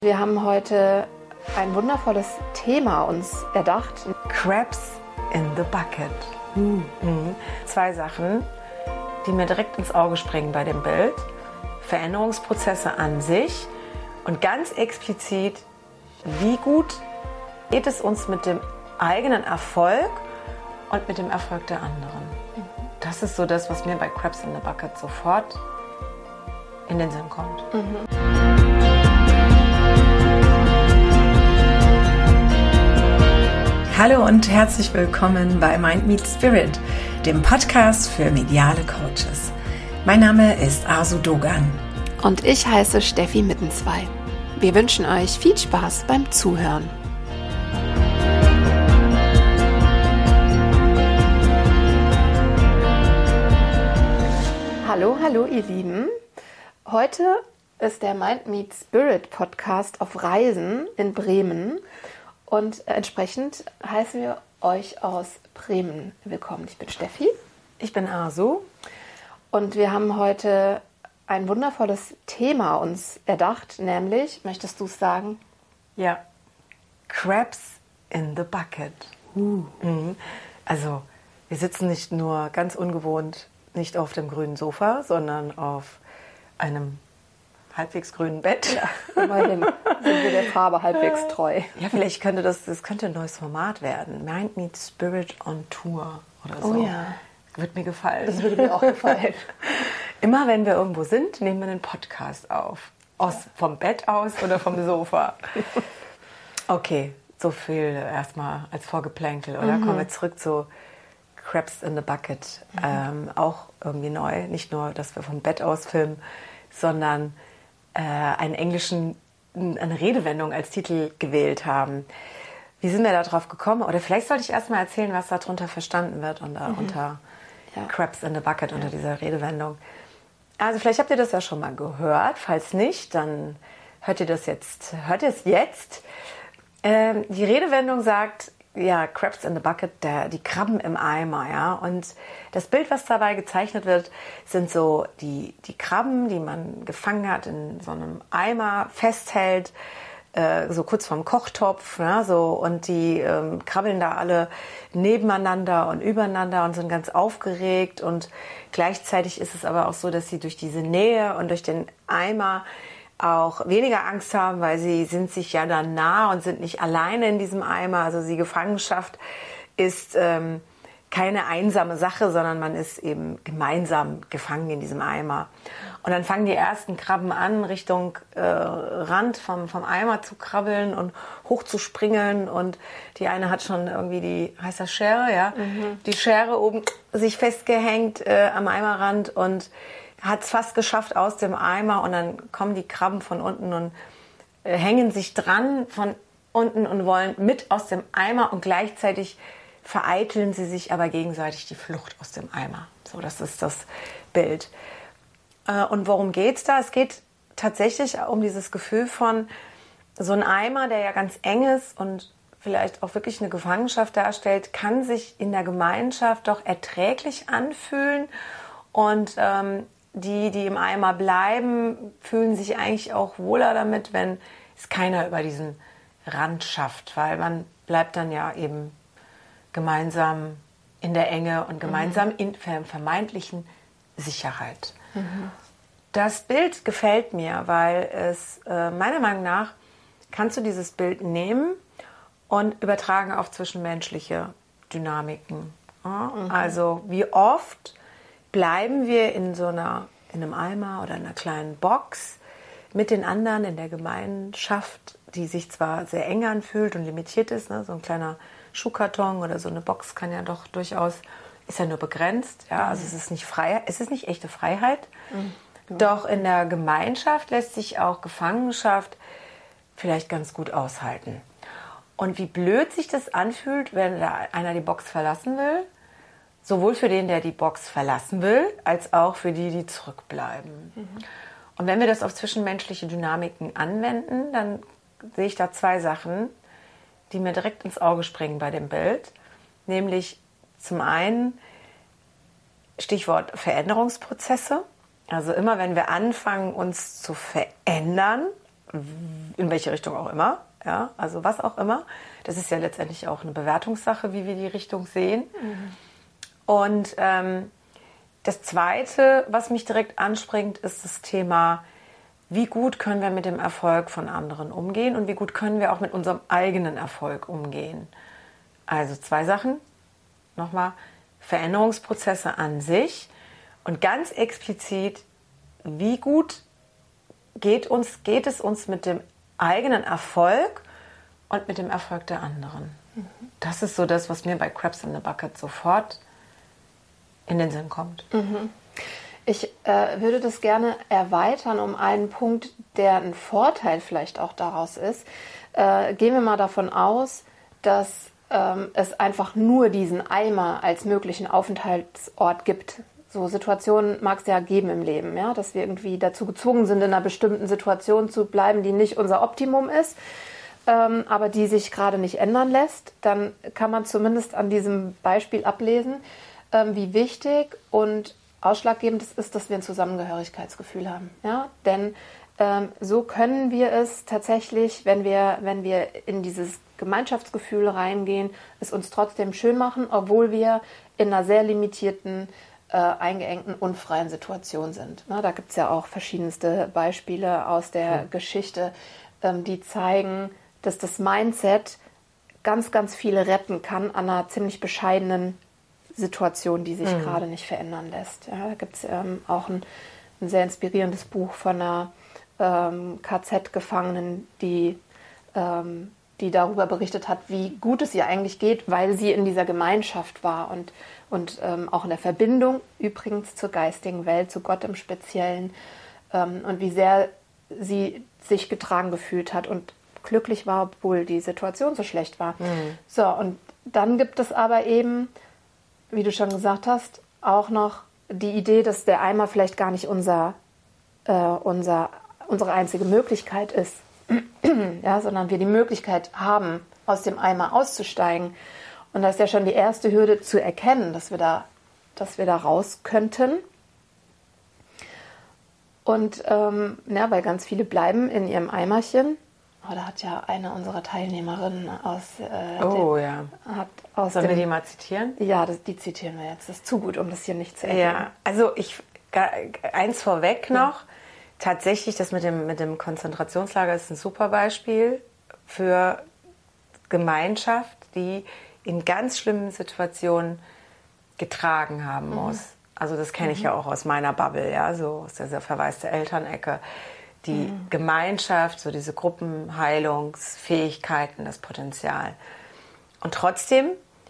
Wir haben heute ein wundervolles Thema uns erdacht. Crabs in the Bucket. Zwei Sachen, die mir direkt ins Auge springen bei dem Bild. Veränderungsprozesse an sich und ganz explizit, wie gut geht es uns mit dem eigenen Erfolg und mit dem Erfolg der anderen. Das ist so das, was mir bei Crabs in the Bucket sofort in den Sinn kommt. Hallo und herzlich willkommen bei Mind Meets Spirit, dem Podcast für mediale Coaches. Mein Name ist Arzu Dogan. Und ich heiße Steffi Mittenzwei. Wir wünschen euch viel Spaß beim Zuhören. Hallo ihr Lieben. Heute ist der Mind Meets Spirit Podcast auf Reisen in Bremen. Und entsprechend heißen wir euch aus Bremen willkommen. Ich bin Steffi. Ich bin Arzu. Und wir haben heute ein wundervolles Thema uns erdacht, nämlich, möchtest du es sagen? Ja, Crabs in the Bucket. Also, wir sitzen nicht nur ganz ungewohnt nicht auf dem grünen Sofa, sondern auf einem halbwegs grünen Bett. Ja, immerhin sind wir der Farbe halbwegs treu. Ja, vielleicht könnte das könnte ein neues Format werden. Mind Meets Spirit on Tour oder so. Oh ja. Würde mir gefallen. Das würde mir auch gefallen. Immer wenn wir irgendwo sind, nehmen wir einen Podcast auf. Vom Bett aus oder vom Sofa. Okay, so viel erstmal als Vorgeplänkel. Oder kommen wir zurück zu Crabs in the Bucket. Auch irgendwie neu. Nicht nur, dass wir vom Bett aus filmen, sondern eine Redewendung als Titel gewählt haben. Wie sind wir da drauf gekommen? Oder vielleicht sollte ich erstmal erzählen, was darunter verstanden wird unter Crabs in the Bucket, unter dieser Redewendung. Also vielleicht habt ihr das ja schon mal gehört. Falls nicht, dann hört ihr es jetzt. Die Redewendung sagt, ja, Crabs in the Bucket, die Krabben im Eimer, ja. Und das Bild, was dabei gezeichnet wird, sind so die Krabben, die man gefangen hat, in so einem Eimer festhält, so kurz vorm Kochtopf, ja, so. Und die krabbeln da alle nebeneinander und übereinander und sind ganz aufgeregt. Und gleichzeitig ist es aber auch so, dass sie durch diese Nähe und durch den Eimer auch weniger Angst haben, weil sie sind sich ja dann nah und sind nicht alleine in diesem Eimer. Also die Gefangenschaft ist keine einsame Sache, sondern man ist eben gemeinsam gefangen in diesem Eimer. Und dann fangen die ersten Krabben an, Richtung Rand vom Eimer zu krabbeln und hoch zu springen. Und die eine hat schon irgendwie heißt das Schere, ja? Die Schere oben sich festgehängt am Eimerrand und hat es fast geschafft aus dem Eimer, und dann kommen die Krabben von unten und hängen sich dran von unten und wollen mit aus dem Eimer, und gleichzeitig vereiteln sie sich aber gegenseitig die Flucht aus dem Eimer. So, das ist das Bild. Und worum geht's da? Es geht tatsächlich um dieses Gefühl von so ein Eimer, der ja ganz eng ist und vielleicht auch wirklich eine Gefangenschaft darstellt, kann sich in der Gemeinschaft doch erträglich anfühlen, und die im Eimer bleiben, fühlen sich eigentlich auch wohler damit, wenn es keiner über diesen Rand schafft, weil man bleibt dann ja eben gemeinsam in der Enge und gemeinsam in vermeintlichen Sicherheit. Das Bild gefällt mir, weil es meiner Meinung nach kannst du dieses Bild nehmen und übertragen auf zwischenmenschliche Dynamiken. Ja? Also wie oft bleiben wir in einem Eimer oder einer kleinen Box mit den anderen in der Gemeinschaft, die sich zwar sehr eng anfühlt und limitiert ist, ne? So ein kleiner Schuhkarton oder so eine Box kann ja doch durchaus, ist ja nur begrenzt, ja? Also es ist nicht Freiheit, es ist nicht echte Freiheit. Doch in der Gemeinschaft lässt sich auch Gefangenschaft vielleicht ganz gut aushalten. Und wie blöd sich das anfühlt, wenn da einer die Box verlassen will, sowohl für den, der die Box verlassen will, als auch für die zurückbleiben. Und wenn wir das auf zwischenmenschliche Dynamiken anwenden, dann sehe ich da zwei Sachen, die mir direkt ins Auge springen bei dem Bild. Nämlich zum einen Stichwort Veränderungsprozesse. Also immer wenn wir anfangen, uns zu verändern, in welche Richtung auch immer, ja, also was auch immer. Das ist ja letztendlich auch eine Bewertungssache, wie wir die Richtung sehen. Und das Zweite, was mich direkt anspringt, ist das Thema, wie gut können wir mit dem Erfolg von anderen umgehen und wie gut können wir auch mit unserem eigenen Erfolg umgehen. Also 2 Sachen. Nochmal, Veränderungsprozesse an sich und ganz explizit, wie gut geht es uns mit dem eigenen Erfolg und mit dem Erfolg der anderen. Das ist so das, was mir bei Crabs in the Bucket sofort in den Sinn kommt. Ich würde das gerne erweitern um einen Punkt, der ein Vorteil vielleicht auch daraus ist. Gehen wir mal davon aus, dass es einfach nur diesen Eimer als möglichen Aufenthaltsort gibt. So Situationen mag es ja geben im Leben, ja, dass wir irgendwie dazu gezwungen sind, in einer bestimmten Situation zu bleiben, die nicht unser Optimum ist, aber die sich gerade nicht ändern lässt. Dann kann man zumindest an diesem Beispiel ablesen, wie wichtig und ausschlaggebend es ist, dass wir ein Zusammengehörigkeitsgefühl haben. Ja? Denn so können wir es tatsächlich, wenn wir in dieses Gemeinschaftsgefühl reingehen, es uns trotzdem schön machen, obwohl wir in einer sehr limitierten, eingeengten, unfreien Situation sind. Na, da gibt es ja auch verschiedenste Beispiele aus der Geschichte, die zeigen, dass das Mindset ganz, ganz viele retten kann an einer ziemlich bescheidenen Situation, die sich gerade nicht verändern lässt. Ja, da gibt es auch ein sehr inspirierendes Buch von einer KZ-Gefangenen, die darüber berichtet hat, wie gut es ihr eigentlich geht, weil sie in dieser Gemeinschaft war und auch in der Verbindung übrigens zur geistigen Welt, zu Gott im Speziellen, und wie sehr sie sich getragen gefühlt hat und glücklich war, obwohl die Situation so schlecht war. So, und dann gibt es aber eben, wie du schon gesagt hast, auch noch die Idee, dass der Eimer vielleicht gar nicht unsere einzige Möglichkeit ist, ja, sondern wir die Möglichkeit haben, aus dem Eimer auszusteigen. Und das ist ja schon die erste Hürde zu erkennen, dass wir da raus könnten. Und weil ganz viele bleiben in ihrem Eimerchen. Oh, da hat ja eine unserer Teilnehmerinnen Sollen wir die mal zitieren? Ja, die zitieren wir jetzt. Das ist zu gut, um das hier nicht zu erwähnen. Ja, also eins vorweg noch. Tatsächlich, das mit dem Konzentrationslager ist ein super Beispiel für Gemeinschaft, die in ganz schlimmen Situationen getragen haben muss. Also das kenne ich ja auch aus meiner Bubble, ja, so aus dieser verwaiste Elternecke. Die Gemeinschaft, so diese Gruppenheilungsfähigkeiten, das Potenzial. Und trotzdem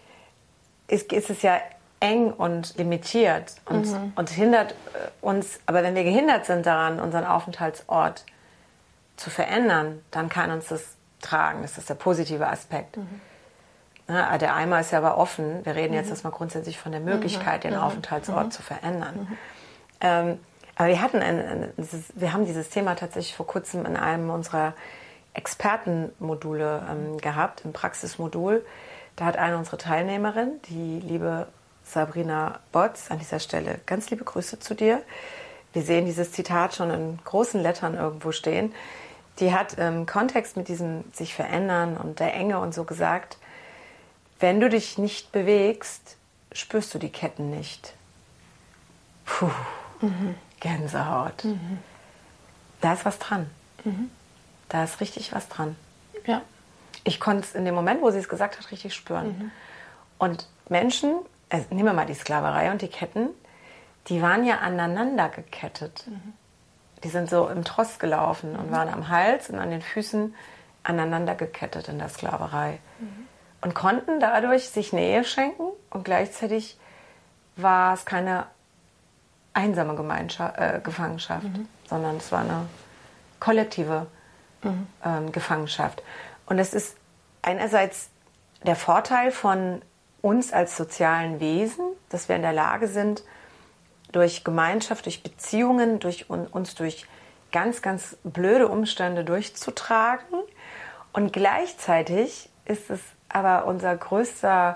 ist es ja eng und limitiert und hindert uns, aber wenn wir gehindert sind daran, unseren Aufenthaltsort zu verändern, dann kann uns das tragen. Das ist der positive Aspekt. Ja, der Eimer ist ja aber offen. Wir reden jetzt erstmal grundsätzlich von der Möglichkeit, den Aufenthaltsort zu verändern. Aber wir haben dieses Thema tatsächlich vor kurzem in einem unserer Expertenmodule gehabt, im Praxismodul. Da hat eine unserer Teilnehmerinnen, die liebe Sabrina Botz, an dieser Stelle ganz liebe Grüße zu dir. Wir sehen dieses Zitat schon in großen Lettern irgendwo stehen. Die hat im Kontext mit diesem sich verändern und der Enge und so gesagt, wenn du dich nicht bewegst, spürst du die Ketten nicht. Puh, Gänsehaut. Da ist was dran. Da ist richtig was dran. Ja. Ich konnte es in dem Moment, wo sie es gesagt hat, richtig spüren. Und Menschen, nehmen wir mal die Sklaverei und die Ketten, die waren ja aneinander gekettet. Die sind so im Tross gelaufen und waren am Hals und an den Füßen aneinander gekettet in der Sklaverei. Und konnten dadurch sich Nähe schenken und gleichzeitig war es keine einsame Gefangenschaft, sondern es war eine kollektive Gefangenschaft. Und es ist einerseits der Vorteil von uns als sozialen Wesen, dass wir in der Lage sind, durch Gemeinschaft, durch Beziehungen, uns durch ganz, ganz blöde Umstände durchzutragen. Und gleichzeitig ist es aber unser größter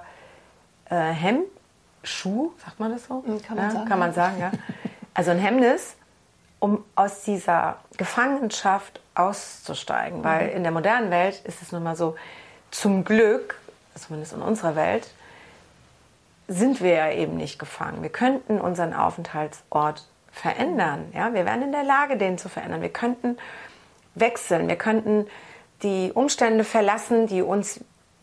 Hemmschuh, sagt man das so? Kann man sagen. Kann man sagen, ja. Also ein Hemmnis, um aus dieser Gefangenschaft auszusteigen. Weil in der modernen Welt ist es nun mal so, zum Glück, zumindest in unserer Welt, sind wir ja eben nicht gefangen. Wir könnten unseren Aufenthaltsort verändern. Ja? Wir wären in der Lage, den zu verändern. Wir könnten wechseln. Wir könnten die Umstände verlassen, die uns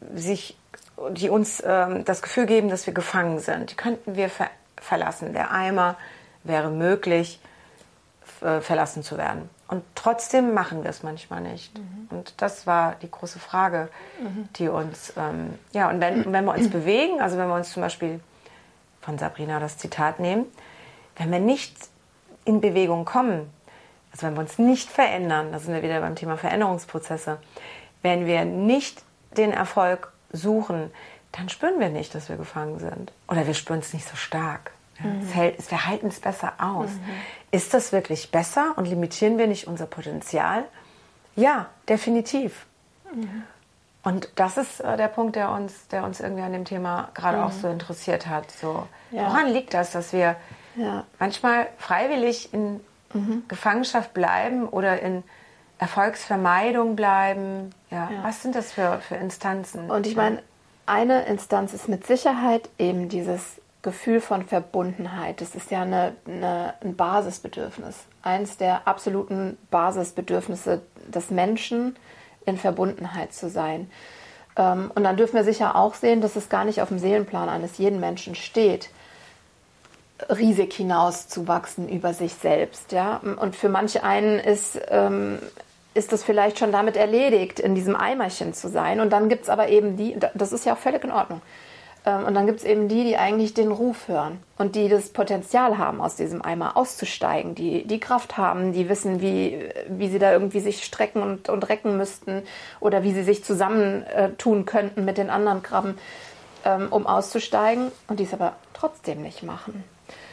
das Gefühl geben, dass wir gefangen sind. Die könnten wir verlassen. Der Eimer wäre möglich, verlassen zu werden. Und trotzdem machen wir es manchmal nicht. Und das war die große Frage, die uns, und wenn wir uns bewegen, also wenn wir uns zum Beispiel von Sabrina das Zitat nehmen, wenn wir nicht in Bewegung kommen, also wenn wir uns nicht verändern, da sind wir wieder beim Thema Veränderungsprozesse, wenn wir nicht den Erfolg suchen, dann spüren wir nicht, dass wir gefangen sind. Oder wir spüren es nicht so stark. Ja, wir halten es besser aus. Ist das wirklich besser und limitieren wir nicht unser Potenzial? Ja, definitiv. Und das ist der Punkt, der uns irgendwie an dem Thema gerade auch so interessiert hat. So, woran liegt das, dass wir manchmal freiwillig in Gefangenschaft bleiben oder in Erfolgsvermeidung bleiben? Ja. Was sind das für Instanzen? Und ich meine, eine Instanz ist mit Sicherheit eben dieses Gefühl von Verbundenheit. Das ist ja ein Basisbedürfnis. Eins der absoluten Basisbedürfnisse des Menschen, in Verbundenheit zu sein. Und dann dürfen wir sicher auch sehen, dass es gar nicht auf dem Seelenplan eines jeden Menschen steht, riesig hinauszuwachsen über sich selbst. Ja? Und für manche einen ist das vielleicht schon damit erledigt, in diesem Eimerchen zu sein. Und dann gibt es aber eben die, das ist ja auch völlig in Ordnung, und dann gibt es eben die eigentlich den Ruf hören und die das Potenzial haben, aus diesem Eimer auszusteigen, die Kraft haben, die wissen, wie sie da irgendwie sich strecken und recken müssten oder wie sie sich zusammentun könnten mit den anderen Krabben, um auszusteigen, und die es aber trotzdem nicht machen.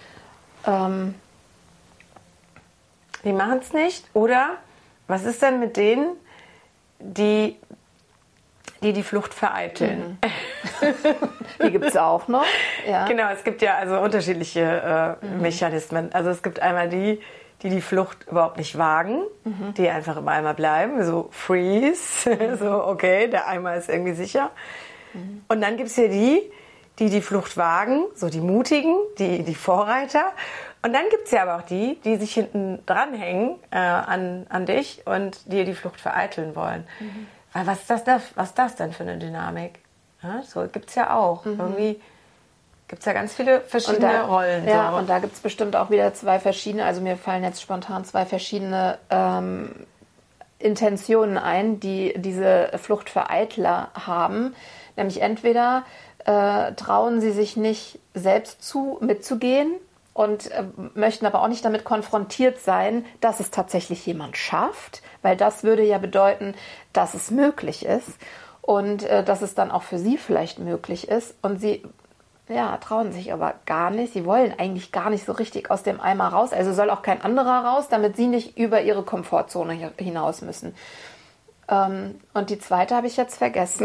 Die machen es nicht? Oder was ist denn mit denen, die Flucht vereiteln? Die gibt es auch noch. Ja. Genau, es gibt ja also unterschiedliche Mechanismen. Also es gibt einmal die Flucht überhaupt nicht wagen, die einfach im Eimer bleiben, so freeze, so okay, der Eimer ist irgendwie sicher. Und dann gibt es hier die Flucht wagen, so die Mutigen, die Vorreiter. Und dann gibt es ja aber auch die sich hinten dranhängen an dich und die Flucht vereiteln wollen. Weil was ist das denn für eine Dynamik? Ja, so gibt es ja auch. Irgendwie gibt es ja ganz viele verschiedene Rollen. Ja, so. Und da gibt es bestimmt auch wieder zwei verschiedene, also mir fallen jetzt spontan zwei verschiedene Intentionen ein, die diese Fluchtvereitler haben. Nämlich entweder trauen sie sich nicht selbst mitzugehen und möchten aber auch nicht damit konfrontiert sein, dass es tatsächlich jemand schafft, weil das würde ja bedeuten, dass es möglich ist und dass es dann auch für sie vielleicht möglich ist. Und sie trauen sich aber gar nicht. Sie wollen eigentlich gar nicht so richtig aus dem Eimer raus. Also soll auch kein anderer raus, damit sie nicht über ihre Komfortzone hinaus müssen. Und die zweite habe ich jetzt vergessen.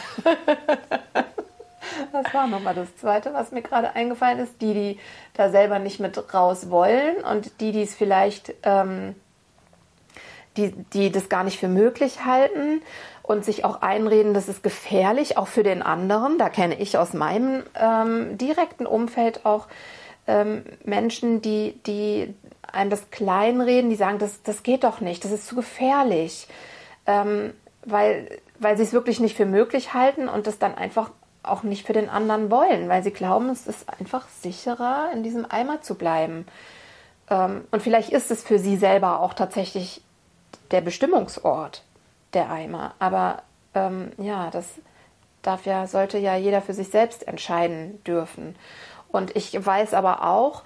Was war nochmal das Zweite, was mir gerade eingefallen ist? Die da selber nicht mit raus wollen und die es vielleicht, die das gar nicht für möglich halten und sich auch einreden, das ist gefährlich, auch für den anderen. Da kenne ich aus meinem direkten Umfeld auch Menschen, die einem das kleinreden, die sagen, das geht doch nicht, das ist zu gefährlich, weil sie es wirklich nicht für möglich halten und das dann einfach auch nicht für den anderen wollen, weil sie glauben, es ist einfach sicherer, in diesem Eimer zu bleiben. Und vielleicht ist es für sie selber auch tatsächlich der Bestimmungsort, der Eimer. Aber das sollte ja jeder für sich selbst entscheiden dürfen. Und ich weiß aber auch,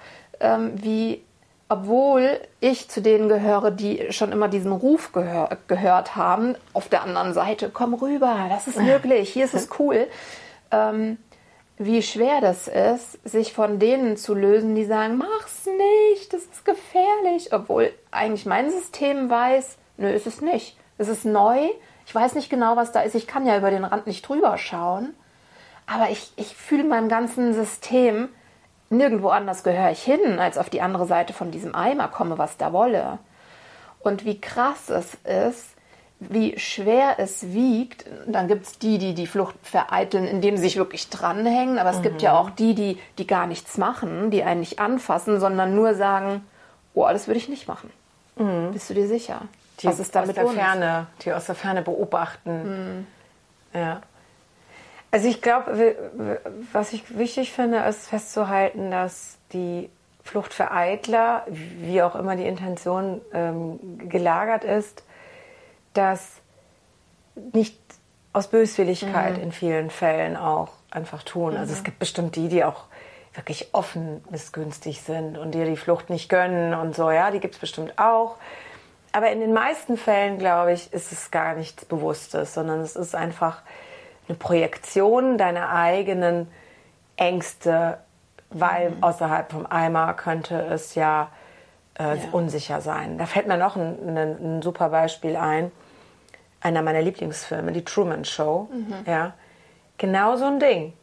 obwohl ich zu denen gehöre, die schon immer diesen Ruf gehört haben, auf der anderen Seite, komm rüber, das ist möglich, hier ist es cool, wie schwer das ist, sich von denen zu lösen, die sagen, mach's nicht, das ist gefährlich. Obwohl eigentlich mein System weiß, nö, ist es nicht. Es ist neu, ich weiß nicht genau, was da ist, ich kann ja über den Rand nicht drüber schauen, aber ich fühle in meinem ganzen System, nirgendwo anders gehöre ich hin, als auf die andere Seite von diesem Eimer, komme, was da wolle. Und wie krass es ist, wie schwer es wiegt. Dann gibt es die Flucht vereiteln, indem sie sich wirklich dranhängen. Aber es gibt ja auch die gar nichts machen, die einen nicht anfassen, sondern nur sagen, oh, das würde ich nicht machen. Bist du dir sicher? Was ist da mit der Ferne, die aus der Ferne beobachten. Ja. Also ich glaube, was ich wichtig finde, ist festzuhalten, dass die Fluchtvereitler, wie auch immer die Intention gelagert ist, das nicht aus Böswilligkeit in vielen Fällen auch einfach tun. Also es gibt bestimmt die auch wirklich offen missgünstig sind und dir die Flucht nicht gönnen und so, ja, die gibt es bestimmt auch. Aber in den meisten Fällen, glaube ich, ist es gar nichts Bewusstes, sondern es ist einfach eine Projektion deiner eigenen Ängste, weil außerhalb vom Eimer könnte es ja unsicher sein. Da fällt mir noch ein super Beispiel ein. Einer meiner Lieblingsfilme, die Truman Show. Ja, genau so ein Ding.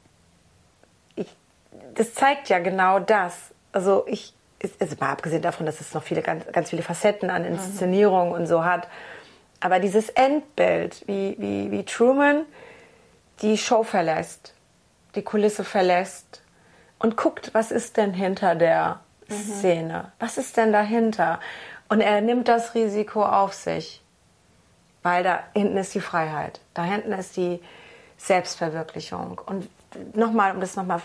Das zeigt ja genau das. Also mal abgesehen davon, dass es noch ganz viele Facetten an Inszenierung und so hat. Aber dieses Endbild, wie Truman die Show verlässt, die Kulisse verlässt und guckt, was ist denn hinter der Szene? Was ist denn dahinter? Und er nimmt das Risiko auf sich, weil da hinten ist die Freiheit, da hinten ist die Selbstverwirklichung. Und nochmal, um das nochmal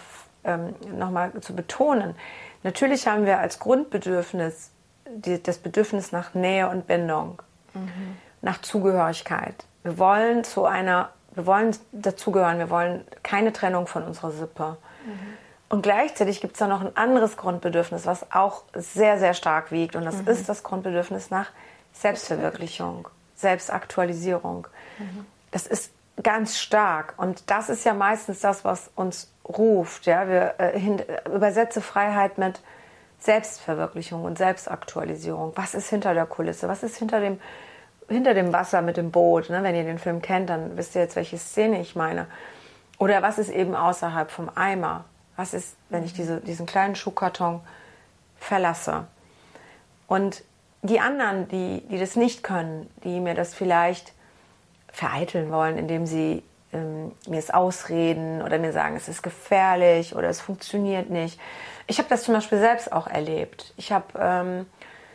zu betonen, natürlich haben wir als Grundbedürfnis das Bedürfnis nach Nähe und Bindung, nach Zugehörigkeit. Wir wollen dazugehören, wir wollen keine Trennung von unserer Sippe. Und gleichzeitig gibt es da noch ein anderes Grundbedürfnis, was auch sehr, sehr stark wiegt. Und das ist das Grundbedürfnis nach Selbstverwirklichung, Selbstaktualisierung. Das ist ganz stark. Und das ist ja meistens das, was uns ruft. Ja? Wir übersetze Freiheit mit Selbstverwirklichung und Selbstaktualisierung. Was ist hinter der Kulisse? Was ist hinter dem Wasser mit dem Boot? Ne? Wenn ihr den Film kennt, dann wisst ihr jetzt, welche Szene ich meine. Oder was ist eben außerhalb vom Eimer? Was ist, wenn ich diesen kleinen Schuhkarton verlasse? Und die anderen, die das nicht können, die mir das vielleicht vereiteln wollen, indem sie mir es ausreden oder mir sagen, es ist gefährlich oder es funktioniert nicht. Ich habe das zum Beispiel selbst auch erlebt. Ich habe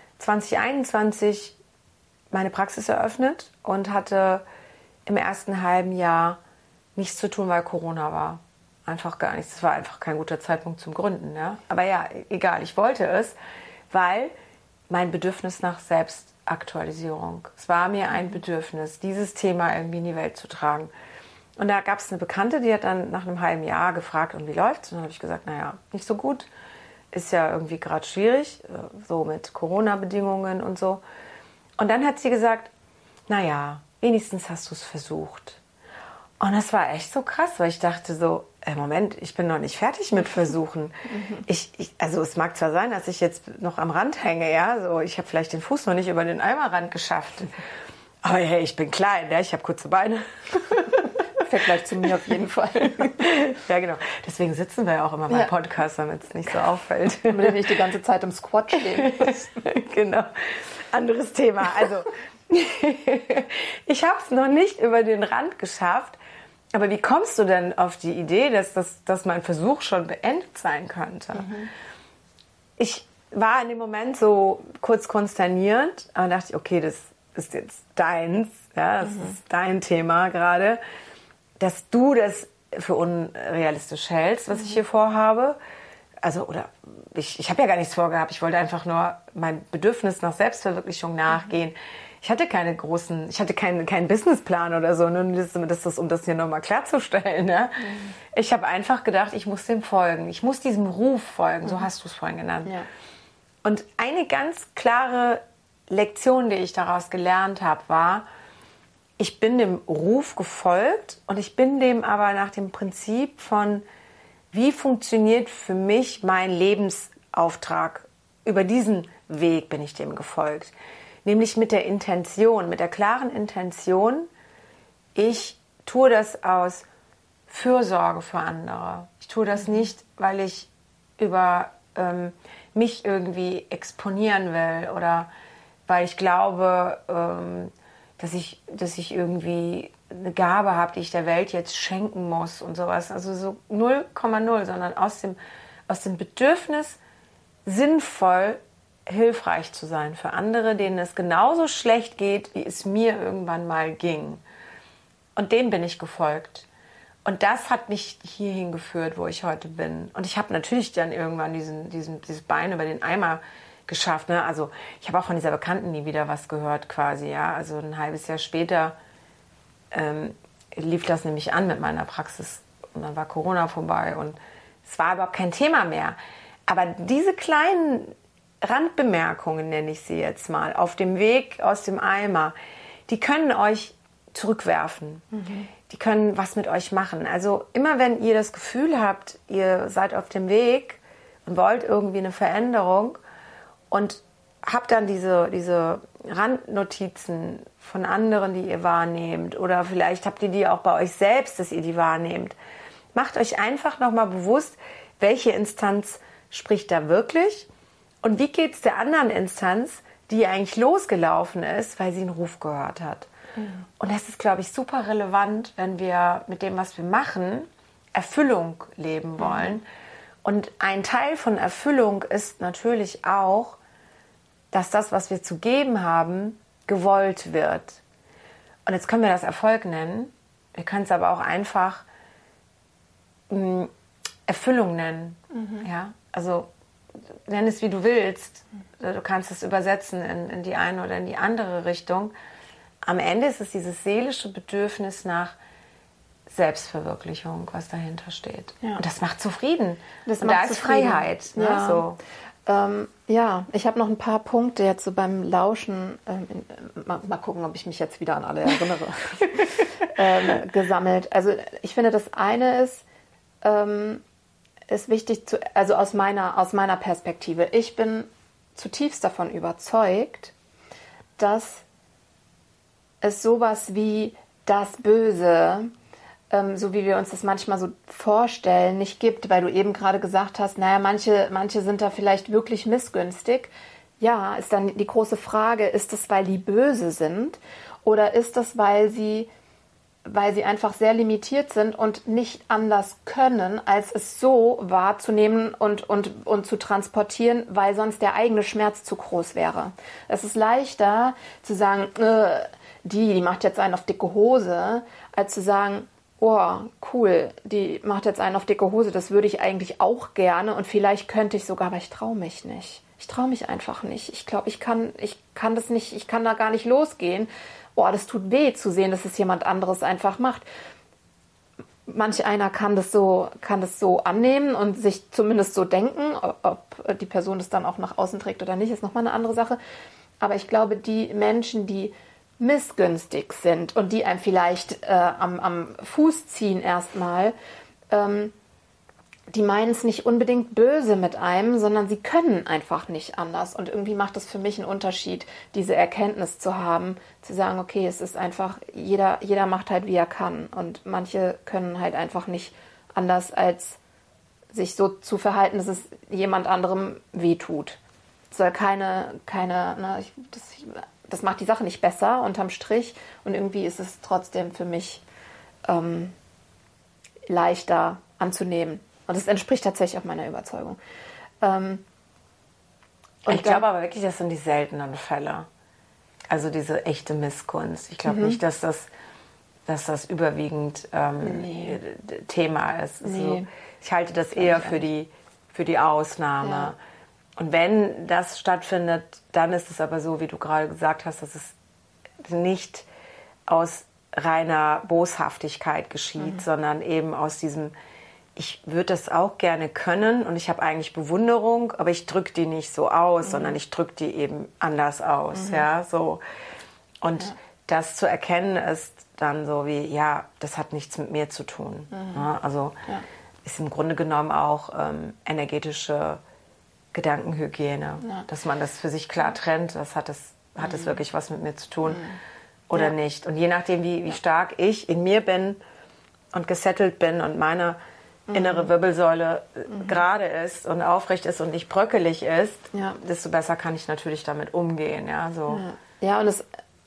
2021 meine Praxis eröffnet und hatte im ersten halben Jahr nichts zu tun, weil Corona war. Einfach gar nichts. Es war einfach kein guter Zeitpunkt zum Gründen. Ja? Aber ja, egal, ich wollte es, weil mein Bedürfnis nach Selbstaktualisierung, es war mir ein Bedürfnis, dieses Thema irgendwie in die Welt zu tragen. Und da gab es eine Bekannte, die hat dann nach einem halben Jahr gefragt, und wie läuft's? Und dann habe ich gesagt, naja, nicht so gut. Ist ja irgendwie gerade schwierig, so mit Corona-Bedingungen und so. Und dann hat sie gesagt, naja, wenigstens hast du es versucht. Und das war echt so krass, weil ich dachte so, Moment, ich bin noch nicht fertig mit Versuchen. Also es mag zwar sein, dass ich jetzt noch am Rand hänge, ja, so ich habe vielleicht den Fuß noch nicht über den Eimerrand geschafft. Aber hey, ich bin klein, ja, ich habe kurze Beine. Fällt gleich zu mir auf jeden Fall. Ja, genau. Deswegen sitzen wir ja auch immer beim Podcast, damit es nicht so auffällt. Damit ich nicht die ganze Zeit im Squat stehen muss. Genau. Anderes Thema. Also, ich habe es noch nicht über den Rand geschafft. Aber wie kommst du denn auf die Idee, dass mein Versuch schon beendet sein könnte? Ich war in dem Moment so kurz konsterniert und dachte, okay, das ist jetzt deins, ja, das ist dein Thema gerade, dass du das für unrealistisch hältst, was ich hier vorhabe. Also, oder ich habe ja gar nichts vorgehabt, ich wollte einfach nur mein Bedürfnis nach Selbstverwirklichung nachgehen. Ich hatte keinen Businessplan oder so, nur um das hier nochmal klarzustellen. Ne? Ich habe einfach gedacht, ich muss dem folgen. Ich muss diesem Ruf folgen, so hast du es vorhin genannt. Ja. Und eine ganz klare Lektion, die ich daraus gelernt habe, war, ich bin dem Ruf gefolgt und ich bin dem aber nach dem Prinzip von, wie funktioniert für mich mein Lebensauftrag? Über diesen Weg bin ich dem gefolgt. Nämlich mit der Intention, mit der klaren Intention, ich tue das aus Fürsorge für andere. Ich tue das nicht, weil ich über mich irgendwie exponieren will oder weil ich glaube, dass ich irgendwie eine Gabe habe, die ich der Welt jetzt schenken muss und sowas. Also so 0,0, sondern aus dem Bedürfnis, sinnvoll hilfreich zu sein für andere, denen es genauso schlecht geht, wie es mir irgendwann mal ging. Und dem bin ich gefolgt. Und das hat mich hierhin geführt, wo ich heute bin. Und ich habe natürlich dann irgendwann dieses Bein über den Eimer geschafft. Ne? Also ich habe auch von dieser Bekannten nie wieder was gehört quasi. Ja? Also ein halbes Jahr später lief das nämlich an mit meiner Praxis. Und dann war Corona vorbei und es war überhaupt kein Thema mehr. Aber diese kleinen Randbemerkungen, nenne ich sie jetzt mal, auf dem Weg aus dem Eimer, die können euch zurückwerfen. Die können was mit euch machen. Also immer wenn ihr das Gefühl habt, ihr seid auf dem Weg und wollt irgendwie eine Veränderung und habt dann diese Randnotizen von anderen, die ihr wahrnehmt, oder vielleicht habt ihr die auch bei euch selbst, dass ihr die wahrnehmt. Macht euch einfach nochmal bewusst, welche Instanz spricht da wirklich und wie geht es der anderen Instanz, die eigentlich losgelaufen ist, weil sie einen Ruf gehört hat. Und das ist, glaube ich, super relevant, wenn wir mit dem, was wir machen, Erfüllung leben wollen. Und ein Teil von Erfüllung ist natürlich auch, dass das, was wir zu geben haben, gewollt wird. Und jetzt können wir das Erfolg nennen. Wir können es aber auch einfach Erfüllung nennen. Ja? Also nenn es, wie du willst. Du kannst es übersetzen in die eine oder in die andere Richtung. Am Ende ist es dieses seelische Bedürfnis nach Selbstverwirklichung, was dahinter steht. Ja. Und das macht zufrieden. Und da ist Freiheit. Ne? Ja. So. Ja, ich habe noch ein paar Punkte jetzt so beim Lauschen, mal gucken, ob ich mich jetzt wieder an alle erinnere, gesammelt. Also ich finde, das eine ist wichtig, also aus meiner Perspektive. Ich bin zutiefst davon überzeugt, dass es sowas wie das Böse, so wie wir uns das manchmal so vorstellen, nicht gibt, weil du eben gerade gesagt hast, naja, manche sind da vielleicht wirklich missgünstig. Ja, ist dann die große Frage, ist das, weil die böse sind oder ist das, weil sie einfach sehr limitiert sind und nicht anders können, als es so wahrzunehmen und zu transportieren, weil sonst der eigene Schmerz zu groß wäre. Es ist leichter zu sagen, die macht jetzt einen auf dicke Hose, als zu sagen, oh, cool, die macht jetzt einen auf dicke Hose, das würde ich eigentlich auch gerne und vielleicht könnte ich sogar, aber ich traue mich nicht. Ich traue mich einfach nicht. Ich glaube, ich kann das nicht, ich kann da gar nicht losgehen. Oh, das tut weh zu sehen, dass es jemand anderes einfach macht. Manch einer kann das so annehmen und sich zumindest so denken, ob die Person das dann auch nach außen trägt oder nicht, ist nochmal eine andere Sache. Aber ich glaube, die Menschen, die missgünstig sind und die einem vielleicht am Fuß ziehen erstmal, die meinen es nicht unbedingt böse mit einem, sondern sie können einfach nicht anders. Und irgendwie macht es für mich einen Unterschied, diese Erkenntnis zu haben, zu sagen, okay, es ist einfach, jeder macht halt, wie er kann. Und manche können halt einfach nicht anders, als sich so zu verhalten, dass es jemand anderem wehtut. Es soll das macht die Sache nicht besser unterm Strich. Und irgendwie ist es trotzdem für mich leichter anzunehmen. Und das entspricht tatsächlich auch meiner Überzeugung. Ich glaube aber wirklich, das sind die seltenen Fälle. Also diese echte Missgunst. Ich glaube nicht, dass das überwiegend Thema ist. Nee. Also, ich halte das eher für die Ausnahme. Ja. Und wenn das stattfindet, dann ist es aber so, wie du gerade gesagt hast, dass es nicht aus reiner Boshaftigkeit geschieht, sondern eben aus diesem, ich würde das auch gerne können und ich habe eigentlich Bewunderung, aber ich drücke die nicht so aus, sondern ich drücke die eben anders aus. Ja, so. Und das zu erkennen ist dann so wie, ja, das hat nichts mit mir zu tun. Ja, also ist im Grunde genommen auch energetische Gedankenhygiene, dass man das für sich klar trennt, hat es wirklich was mit mir zu tun oder nicht. Und je nachdem, wie stark ich in mir bin und gesettelt bin und meine innere Wirbelsäule gerade ist und aufrecht ist und nicht bröckelig ist, desto besser kann ich natürlich damit umgehen. Ja, so. Ja, und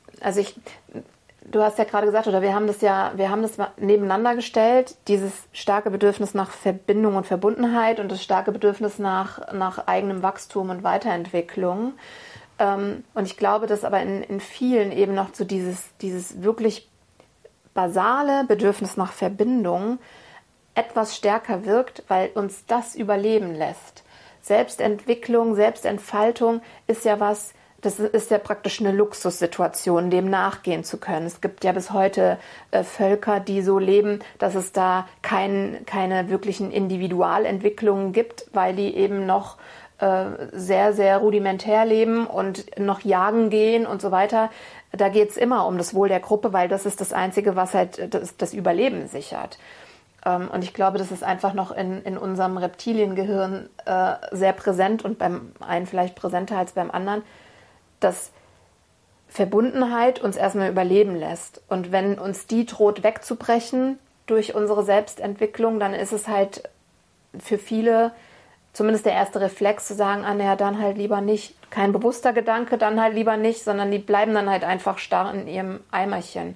du hast ja gerade gesagt, oder wir haben das nebeneinander gestellt, dieses starke Bedürfnis nach Verbindung und Verbundenheit und das starke Bedürfnis nach eigenem Wachstum und Weiterentwicklung. Und ich glaube, dass aber in vielen eben noch so dieses wirklich basale Bedürfnis nach Verbindung etwas stärker wirkt, weil uns das überleben lässt. Selbstentwicklung, Selbstentfaltung ist ja was, das ist ja praktisch eine Luxussituation, dem nachgehen zu können. Es gibt ja bis heute Völker, die so leben, dass es da keine wirklichen Individualentwicklungen gibt, weil die eben noch sehr, sehr rudimentär leben und noch jagen gehen und so weiter. Da geht es immer um das Wohl der Gruppe, weil das ist das Einzige, was halt das Überleben sichert. Und ich glaube, das ist einfach noch in unserem Reptiliengehirn sehr präsent und beim einen vielleicht präsenter als beim anderen, dass Verbundenheit uns erstmal überleben lässt. Und wenn uns die droht wegzubrechen durch unsere Selbstentwicklung, dann ist es halt für viele zumindest der erste Reflex zu sagen, dann halt lieber nicht. Kein bewusster Gedanke, dann halt lieber nicht, sondern die bleiben dann halt einfach starr in ihrem Eimerchen.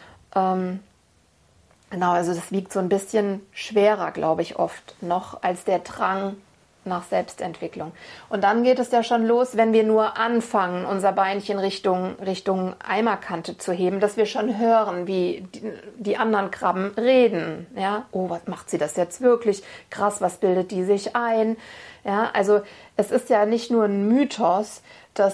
Genau, also das wiegt so ein bisschen schwerer, glaube ich, oft noch als der Drang nach Selbstentwicklung. Und dann geht es ja schon los, wenn wir nur anfangen, unser Beinchen Richtung Eimerkante zu heben, dass wir schon hören, wie die anderen Krabben reden. Ja? Oh, was macht sie das jetzt wirklich? Krass, was bildet die sich ein? Ja, also es ist ja nicht nur ein Mythos, dass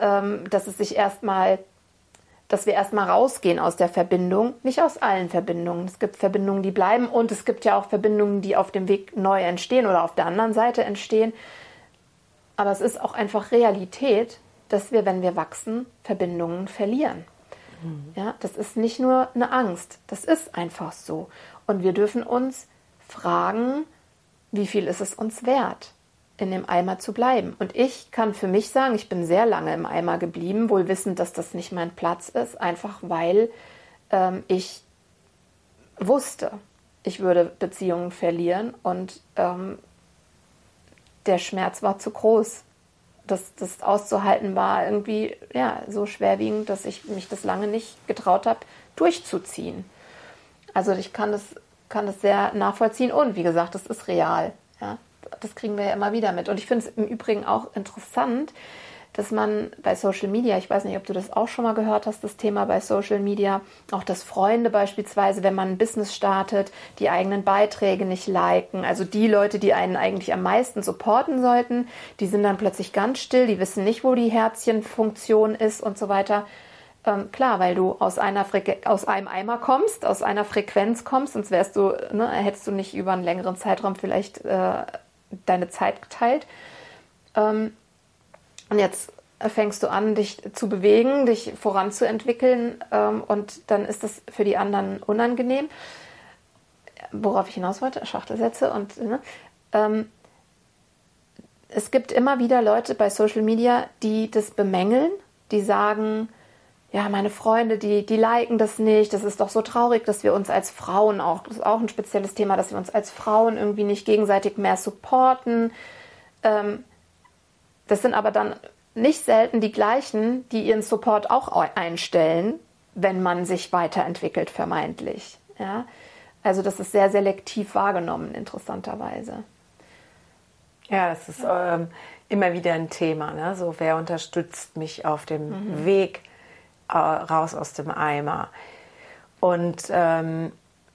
wir erstmal rausgehen aus der Verbindung, nicht aus allen Verbindungen. Es gibt Verbindungen, die bleiben und es gibt ja auch Verbindungen, die auf dem Weg neu entstehen oder auf der anderen Seite entstehen. Aber es ist auch einfach Realität, dass wir, wenn wir wachsen, Verbindungen verlieren. Ja, das ist nicht nur eine Angst, das ist einfach so. Und wir dürfen uns fragen, wie viel ist es uns wert, in dem Eimer zu bleiben. Und ich kann für mich sagen, ich bin sehr lange im Eimer geblieben, wohl wissend, dass das nicht mein Platz ist, einfach weil ich wusste, ich würde Beziehungen verlieren und der Schmerz war zu groß. Das auszuhalten war irgendwie so schwerwiegend, dass ich mich das lange nicht getraut habe, durchzuziehen. Also ich kann das sehr nachvollziehen und wie gesagt, das ist real. Ja? Das kriegen wir ja immer wieder mit. Und ich finde es im Übrigen auch interessant, dass man bei Social Media, ich weiß nicht, ob du das auch schon mal gehört hast, das Thema bei Social Media, auch dass Freunde beispielsweise, wenn man ein Business startet, die eigenen Beiträge nicht liken. Also die Leute, die einen eigentlich am meisten supporten sollten, die sind dann plötzlich ganz still, die wissen nicht, wo die Herzchenfunktion ist und so weiter. Klar, weil du aus einem Eimer kommst, aus einer Frequenz kommst, sonst hättest du nicht über einen längeren Zeitraum vielleicht deine Zeit geteilt. Und jetzt fängst du an, dich zu bewegen, dich voranzuentwickeln und dann ist das für die anderen unangenehm. Worauf ich hinaus wollte, Schachtelsätze. Und es gibt immer wieder Leute bei Social Media, die das bemängeln, die sagen, ja, meine Freunde, die liken das nicht, das ist doch so traurig, dass wir uns als Frauen das ist auch ein spezielles Thema, dass wir uns als Frauen irgendwie nicht gegenseitig mehr supporten. Das sind aber dann nicht selten die gleichen, die ihren Support auch einstellen, wenn man sich weiterentwickelt, vermeintlich. Ja? Also das ist sehr selektiv wahrgenommen, interessanterweise. Ja, das ist immer wieder ein Thema. Ne? So, wer unterstützt mich auf dem Weg raus aus dem Eimer? Und also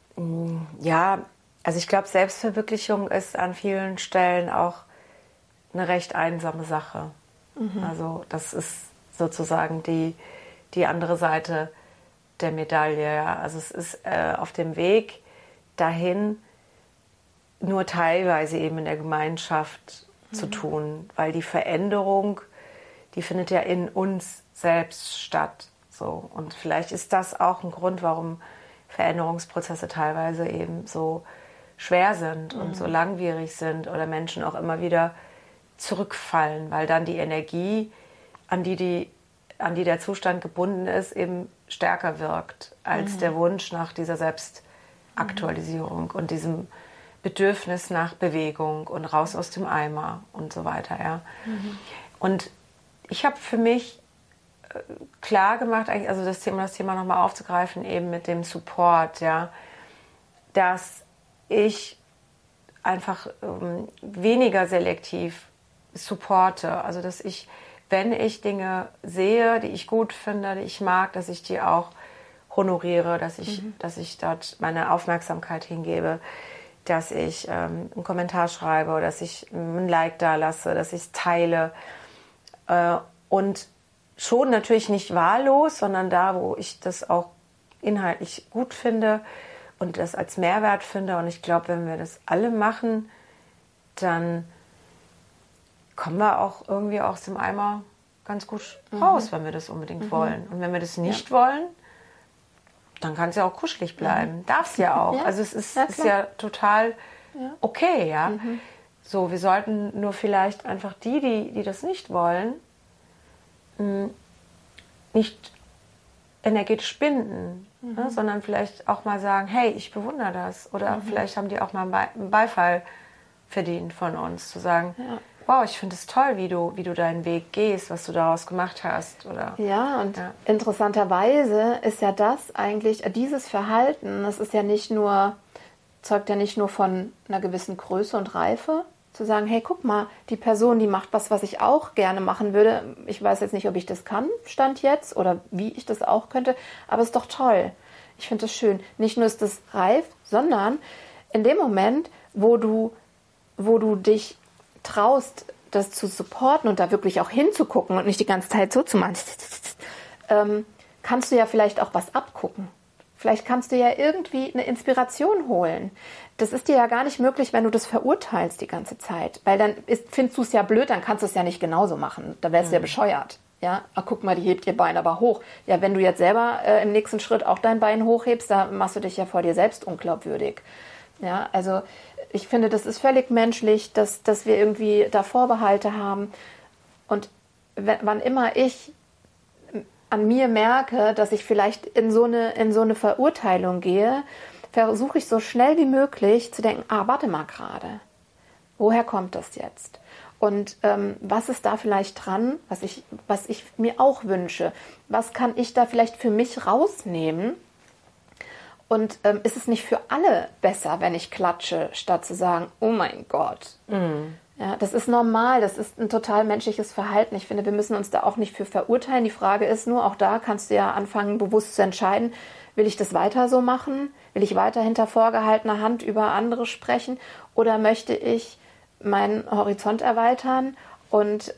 ich glaube, Selbstverwirklichung ist an vielen Stellen auch eine recht einsame Sache. Also das ist sozusagen die andere Seite der Medaille. Ja. Also es ist auf dem Weg dahin nur teilweise eben in der Gemeinschaft zu tun, weil die Veränderung, die findet ja in uns selbst statt. So. Und vielleicht ist das auch ein Grund, warum Veränderungsprozesse teilweise eben so schwer sind und so langwierig sind oder Menschen auch immer wieder zurückfallen, weil dann die Energie, an die der Zustand gebunden ist, eben stärker wirkt als der Wunsch nach dieser Selbstaktualisierung und diesem Bedürfnis nach Bewegung und raus aus dem Eimer und so weiter. Ja. Und ich habe für mich klar gemacht, also das Thema nochmal aufzugreifen, eben mit dem Support, ja, dass ich einfach weniger selektiv supporte. Also dass ich, wenn ich Dinge sehe, die ich gut finde, die ich mag, dass ich die auch honoriere, dass ich dort meine Aufmerksamkeit hingebe, dass ich einen Kommentar schreibe oder dass ich ein Like da lasse, dass ich es teile. Und schon natürlich nicht wahllos, sondern da, wo ich das auch inhaltlich gut finde und das als Mehrwert finde. Und ich glaube, wenn wir das alle machen, dann kommen wir auch irgendwie aus dem Eimer ganz gut raus, wenn wir das unbedingt wollen. Und wenn wir das nicht wollen, dann kann es ja auch kuschelig bleiben. Darf es ja auch. Also es ist ja total okay, ja. So, wir sollten nur vielleicht einfach die das nicht wollen, nicht energetisch binden, ne, sondern vielleicht auch mal sagen, hey, ich bewundere das. Oder vielleicht haben die auch mal einen Beifall verdient von uns, zu sagen, wow, ich finde es toll, wie du deinen Weg gehst, was du daraus gemacht hast. Oder, interessanterweise ist ja das eigentlich, dieses Verhalten, das ist ja nicht nur, zeugt ja nicht nur von einer gewissen Größe und Reife, zu sagen, hey, guck mal, die Person, die macht was ich auch gerne machen würde. Ich weiß jetzt nicht, ob ich das kann, Stand jetzt, oder wie ich das auch könnte, aber es ist doch toll. Ich finde das schön. Nicht nur ist das reif, sondern in dem Moment, wo du dich traust, das zu supporten und da wirklich auch hinzugucken und nicht die ganze Zeit so zu machen, kannst du ja vielleicht auch was abgucken. Vielleicht kannst du ja irgendwie eine Inspiration holen. Das ist dir ja gar nicht möglich, wenn du das verurteilst die ganze Zeit. Weil dann findest du es ja blöd, dann kannst du es ja nicht genauso machen. Da wärst du ja bescheuert. Ja, guck mal, die hebt ihr Bein aber hoch. Ja, wenn du jetzt selber im nächsten Schritt auch dein Bein hochhebst, da machst du dich ja vor dir selbst unglaubwürdig. Ja, also ich finde, das ist völlig menschlich, dass wir irgendwie da Vorbehalte haben. Und wann immer ich an mir merke, dass ich vielleicht in so eine Verurteilung gehe, versuche ich so schnell wie möglich zu denken, warte mal gerade, woher kommt das jetzt? Und was ist da vielleicht dran, was ich mir auch wünsche? Was kann ich da vielleicht für mich rausnehmen? Und ist es nicht für alle besser, wenn ich klatsche, statt zu sagen, oh mein Gott. Ja, das ist normal, das ist ein total menschliches Verhalten. Ich finde, wir müssen uns da auch nicht für verurteilen. Die Frage ist nur, auch da kannst du ja anfangen, bewusst zu entscheiden, will ich das weiter so machen? Will ich weiter hinter vorgehaltener Hand über andere sprechen? Oder möchte ich meinen Horizont erweitern und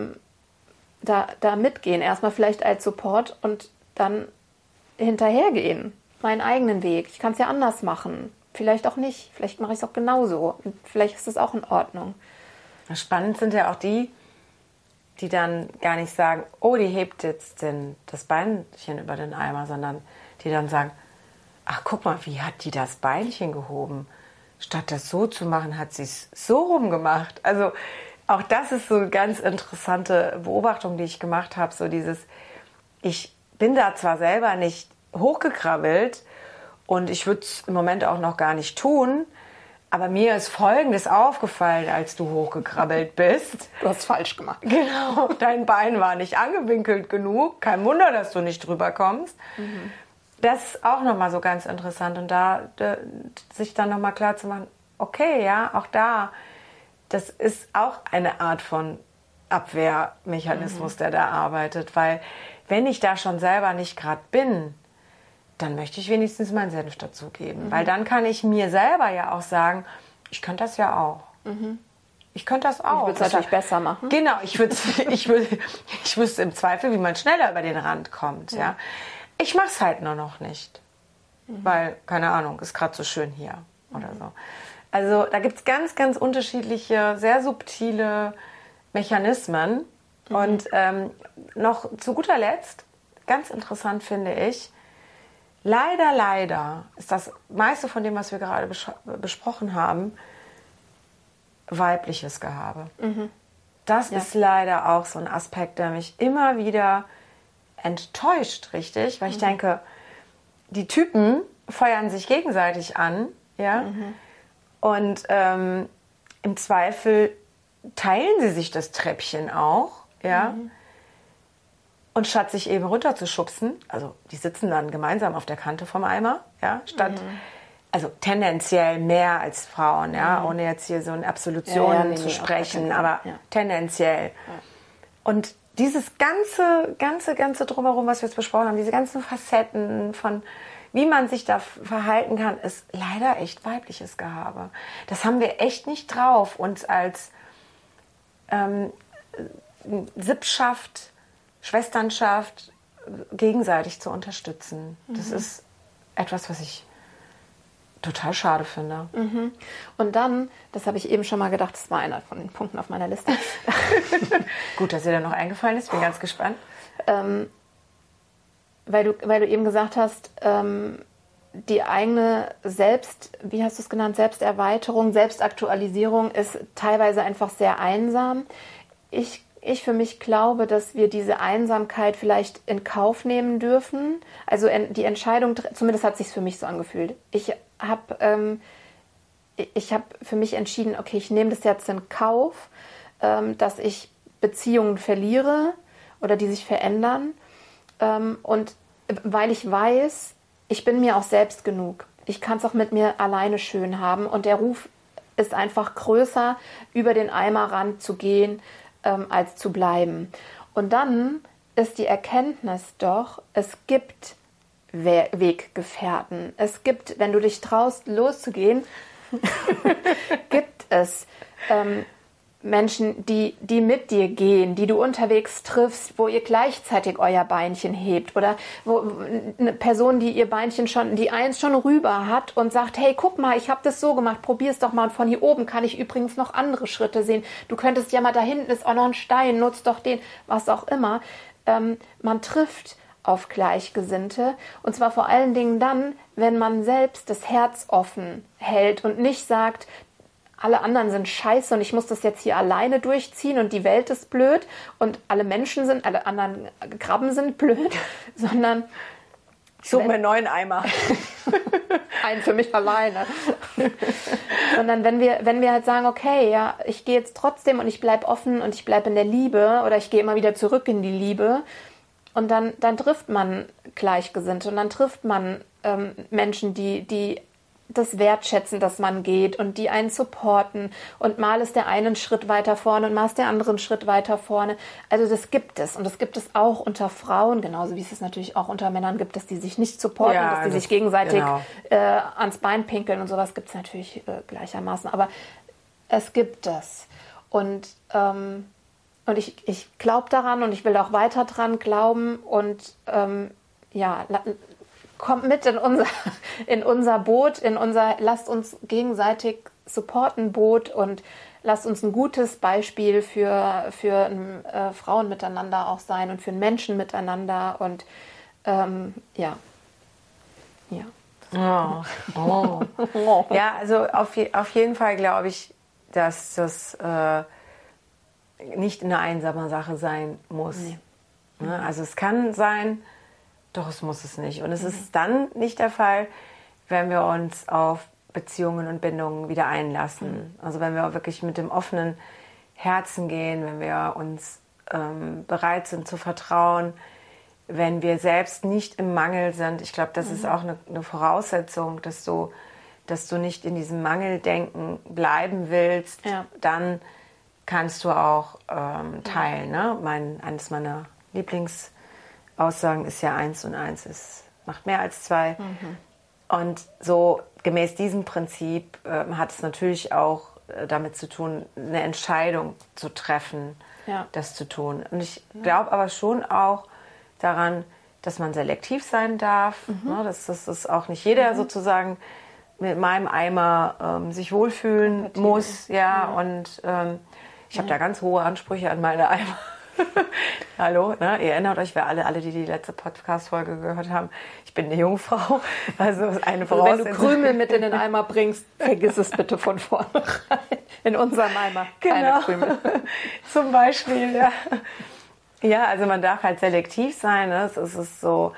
da mitgehen? Erstmal vielleicht als Support und dann hinterhergehen. Meinen eigenen Weg. Ich kann es ja anders machen. Vielleicht auch nicht. Vielleicht mache ich es auch genauso. Und vielleicht ist es auch in Ordnung. Spannend sind ja auch die dann gar nicht sagen, oh, die hebt jetzt das Beinchen über den Eimer, sondern die dann sagen, ach, guck mal, wie hat die das Beinchen gehoben? Statt das so zu machen, hat sie es so rumgemacht. Also auch das ist so eine ganz interessante Beobachtung, die ich gemacht habe. So dieses, ich bin da zwar selber nicht hochgekrabbelt und ich würde es im Moment auch noch gar nicht tun, aber mir ist Folgendes aufgefallen, als du hochgekrabbelt bist. Du hast falsch gemacht. Genau, dein Bein war nicht angewinkelt genug. Kein Wunder, dass du nicht drüber kommst. Das ist auch nochmal so ganz interessant. Und da sich dann nochmal klar zu machen, okay, ja, auch da, das ist auch eine Art von Abwehrmechanismus, der da arbeitet. Weil wenn ich da schon selber nicht gerade bin, dann möchte ich wenigstens meinen Senf dazugeben. Weil dann kann ich mir selber ja auch sagen, ich könnte das ja auch. Ich könnte das auch. Ich würde es natürlich besser machen. Genau, ich wüsste im Zweifel, wie man schneller über den Rand kommt. Ja. Ich mache es halt nur noch nicht. Weil, keine Ahnung, ist gerade so schön hier oder so. Also da gibt es ganz, ganz unterschiedliche, sehr subtile Mechanismen. Und noch zu guter Letzt, ganz interessant finde ich, leider ist das meiste von dem, was wir gerade besprochen haben, weibliches Gehabe. Das ist leider auch so ein Aspekt, der mich immer wieder enttäuscht, richtig? Weil ich denke, die Typen feuern sich gegenseitig an, ja? Und im Zweifel teilen sie sich das Treppchen auch, ja. Und statt sich eben runterzuschubsen, also die sitzen dann gemeinsam auf der Kante vom Eimer, ja, also tendenziell mehr als Frauen, ja, ohne jetzt hier so in Absolutionen zu sprechen, aber tendenziell. Ja. Und dieses ganze Drumherum, was wir jetzt besprochen haben, diese ganzen Facetten von wie man sich da verhalten kann, ist leider echt weibliches Gehabe. Das haben wir echt nicht drauf, uns als Sippschaft, Schwesternschaft gegenseitig zu unterstützen. Das ist etwas, was ich total schade finde. Und dann, das habe ich eben schon mal gedacht, das war einer von den Punkten auf meiner Liste. Gut, dass dir da noch eingefallen ist, bin ganz gespannt. Weil du eben gesagt hast, die eigene wie hast du es genannt, Selbsterweiterung, Selbstaktualisierung ist teilweise einfach sehr einsam. Ich für mich glaube, dass wir diese Einsamkeit vielleicht in Kauf nehmen dürfen. Also die Entscheidung, zumindest hat es sich für mich so angefühlt. Ich habe für mich entschieden, okay, ich nehme das jetzt in Kauf, dass ich Beziehungen verliere oder die sich verändern. Und weil ich weiß, ich bin mir auch selbst genug. Ich kann es auch mit mir alleine schön haben. Und der Ruf ist einfach größer, über den Eimerrand zu gehen, als zu bleiben. Und dann ist die Erkenntnis doch, es gibt Weggefährten. Es gibt, wenn du dich traust, loszugehen, gibt es Menschen, die mit dir gehen, die du unterwegs triffst, wo ihr gleichzeitig euer Beinchen hebt oder wo eine Person, die ihr Beinchen die eins schon rüber hat und sagt, hey, guck mal, ich habe das so gemacht, probier es doch mal und von hier oben kann ich übrigens noch andere Schritte sehen. Du könntest ja mal, da hinten ist auch noch ein Stein, nutzt doch den, was auch immer. Man trifft auf Gleichgesinnte und zwar vor allen Dingen dann, wenn man selbst das Herz offen hält und nicht sagt, alle anderen sind scheiße und ich muss das jetzt hier alleine durchziehen und die Welt ist blöd und alle anderen Krabben sind blöd, sondern ich suche mir einen neuen Eimer. Einen für mich alleine. Sondern wenn wir halt sagen, okay, ja, ich gehe jetzt trotzdem und ich bleibe offen und ich bleibe in der Liebe oder ich gehe immer wieder zurück in die Liebe und dann trifft man Gleichgesinnte und dann trifft man Menschen, die das wertschätzen, dass man geht und die einen supporten und mal ist der eine einen Schritt weiter vorne und mal ist der andere einen Schritt weiter vorne. Also das gibt es und das gibt es auch unter Frauen, genauso wie es natürlich auch unter Männern gibt, dass die sich nicht supporten, dass die sich gegenseitig ans Bein pinkeln und sowas gibt es natürlich gleichermaßen. Aber es gibt es und ich glaube daran und ich will auch weiter dran glauben und kommt mit in unser Boot, lasst uns gegenseitig supporten Boot und lasst uns ein gutes Beispiel für Frauen miteinander auch sein und für Menschen miteinander und ja. Ja, also auf jeden Fall glaube ich, dass das nicht eine einsame Sache sein muss. Nee. Also es kann sein, doch es muss es nicht. Und es ist dann nicht der Fall, wenn wir uns auf Beziehungen und Bindungen wieder einlassen. Also wenn wir wirklich mit dem offenen Herzen gehen, wenn wir uns bereit sind zu vertrauen, wenn wir selbst nicht im Mangel sind. Ich glaube, das ist auch eine Voraussetzung, dass du nicht in diesem Mangeldenken bleiben willst. Ja. Dann kannst du auch teilen. Ne? Eines meiner Lieblingsaussagen ist ja 1 und 1 macht mehr als 2. Und so gemäß diesem Prinzip hat es natürlich auch damit zu tun, eine Entscheidung zu treffen, das zu tun. Und ich glaube aber schon auch daran, dass man selektiv sein darf, ne? Dass ist auch nicht jeder sozusagen mit meinem Eimer sich wohlfühlen muss. Und ich habe da ganz hohe Ansprüche an meine Eimer. Hallo, ne? Ihr erinnert euch, wer alle, die letzte Podcast-Folge gehört haben, ich bin eine Jungfrau. Also eine Voraussetzung. Wenn du Krümel mit in den Eimer bringst, vergiss es bitte von vornherein. In unserem Eimer, keine Krümel. Zum Beispiel, ja. Ja, also man darf halt selektiv sein. Ne? Es ist so,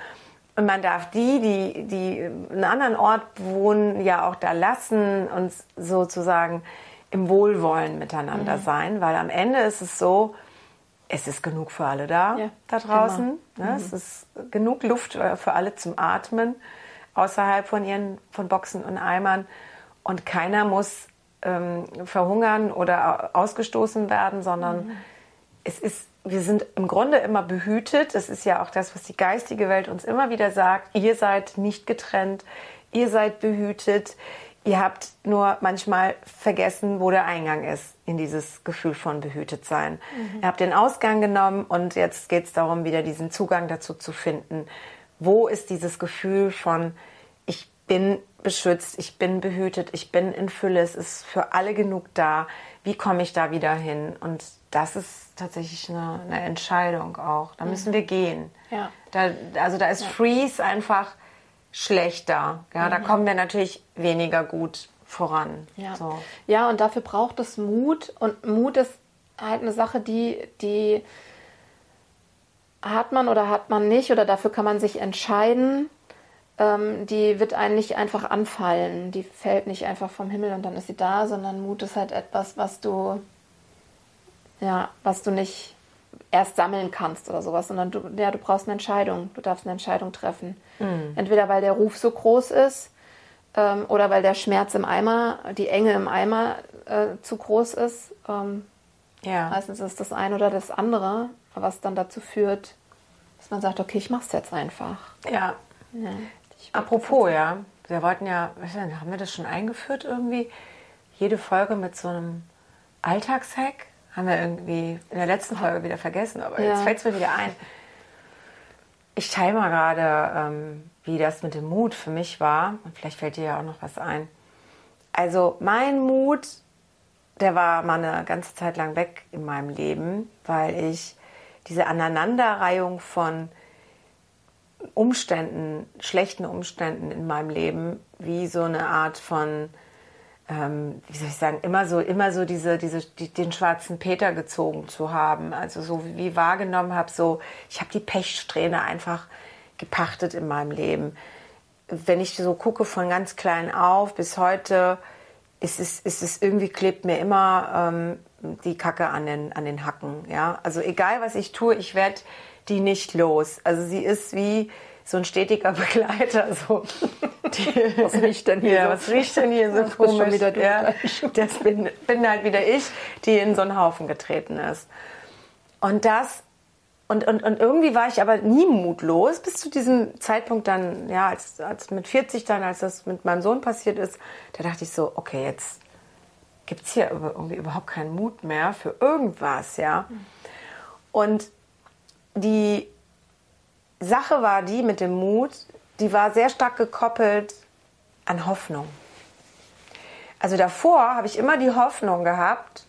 Und man darf die einen anderen Ort wohnen, ja auch da lassen und sozusagen im Wohlwollen miteinander sein, weil am Ende ist es so, es ist genug für alle da draußen. Ne? Es ist genug Luft für alle zum Atmen, außerhalb von Boxen und Eimern. Und keiner muss verhungern oder ausgestoßen werden, sondern wir sind im Grunde immer behütet. Das ist ja auch das, was die geistige Welt uns immer wieder sagt. Ihr seid nicht getrennt, ihr seid behütet. Ihr habt nur manchmal vergessen, wo der Eingang ist in dieses Gefühl von behütet sein. Ihr habt den Ausgang genommen und jetzt geht es darum, wieder diesen Zugang dazu zu finden. Wo ist dieses Gefühl von, ich bin beschützt, ich bin behütet, ich bin in Fülle, es ist für alle genug da. Wie komme ich da wieder hin? Und das ist tatsächlich eine Entscheidung auch. Da müssen wir gehen. Ja. Da ist Freeze einfach schlechter. Ja, da kommen wir natürlich weniger gut voran. Ja. So. Ja, und dafür braucht es Mut. Und Mut ist halt eine Sache, die hat man oder hat man nicht. Oder dafür kann man sich entscheiden. Die wird einen nicht einfach anfallen. Die fällt nicht einfach vom Himmel und dann ist sie da. Sondern Mut ist halt etwas, was du nicht erst sammeln kannst oder sowas, sondern du brauchst eine Entscheidung. Du darfst eine Entscheidung treffen. Entweder weil der Ruf so groß ist oder weil der Schmerz im Eimer, die Enge im Eimer zu groß ist. Meistens ist das eine oder das andere, was dann dazu führt, dass man sagt, okay, ich mach's jetzt einfach. Ja. Apropos, wir wollten haben wir das schon eingeführt irgendwie? Jede Folge mit so einem Alltagshack? Haben wir irgendwie in der letzten Folge wieder vergessen, aber jetzt fällt es mir wieder ein. Ich teile mal gerade, wie das mit dem Mut für mich war. Und vielleicht fällt dir ja auch noch was ein. Also mein Mut, der war mal eine ganze Zeit lang weg in meinem Leben, weil ich diese Aneinanderreihung von Umständen, schlechten Umständen in meinem Leben, wie so eine Art von wie soll ich sagen, immer so den schwarzen Peter gezogen zu haben. Also so wie wahrgenommen habe, ich habe die Pechsträhne einfach gepachtet in meinem Leben. Wenn ich so gucke von ganz klein auf bis heute, ist es irgendwie, klebt mir immer die Kacke an den Hacken. Ja? Also egal, was ich tue, ich werde die nicht los. Also sie ist wie so ein stetiger Begleiter. So. Was riecht denn hier? Was riecht denn hier so komisch? Schon wieder du. Ja, das bin halt wieder ich, die in so einen Haufen getreten ist. Und irgendwie war ich aber nie mutlos, bis zu diesem Zeitpunkt dann, als mit 40 dann, als das mit meinem Sohn passiert ist, da dachte ich so, okay, jetzt gibt es hier irgendwie überhaupt keinen Mut mehr für irgendwas, ja. Und die Sache war die mit dem Mut, die war sehr stark gekoppelt an Hoffnung. Also davor habe ich immer die Hoffnung gehabt,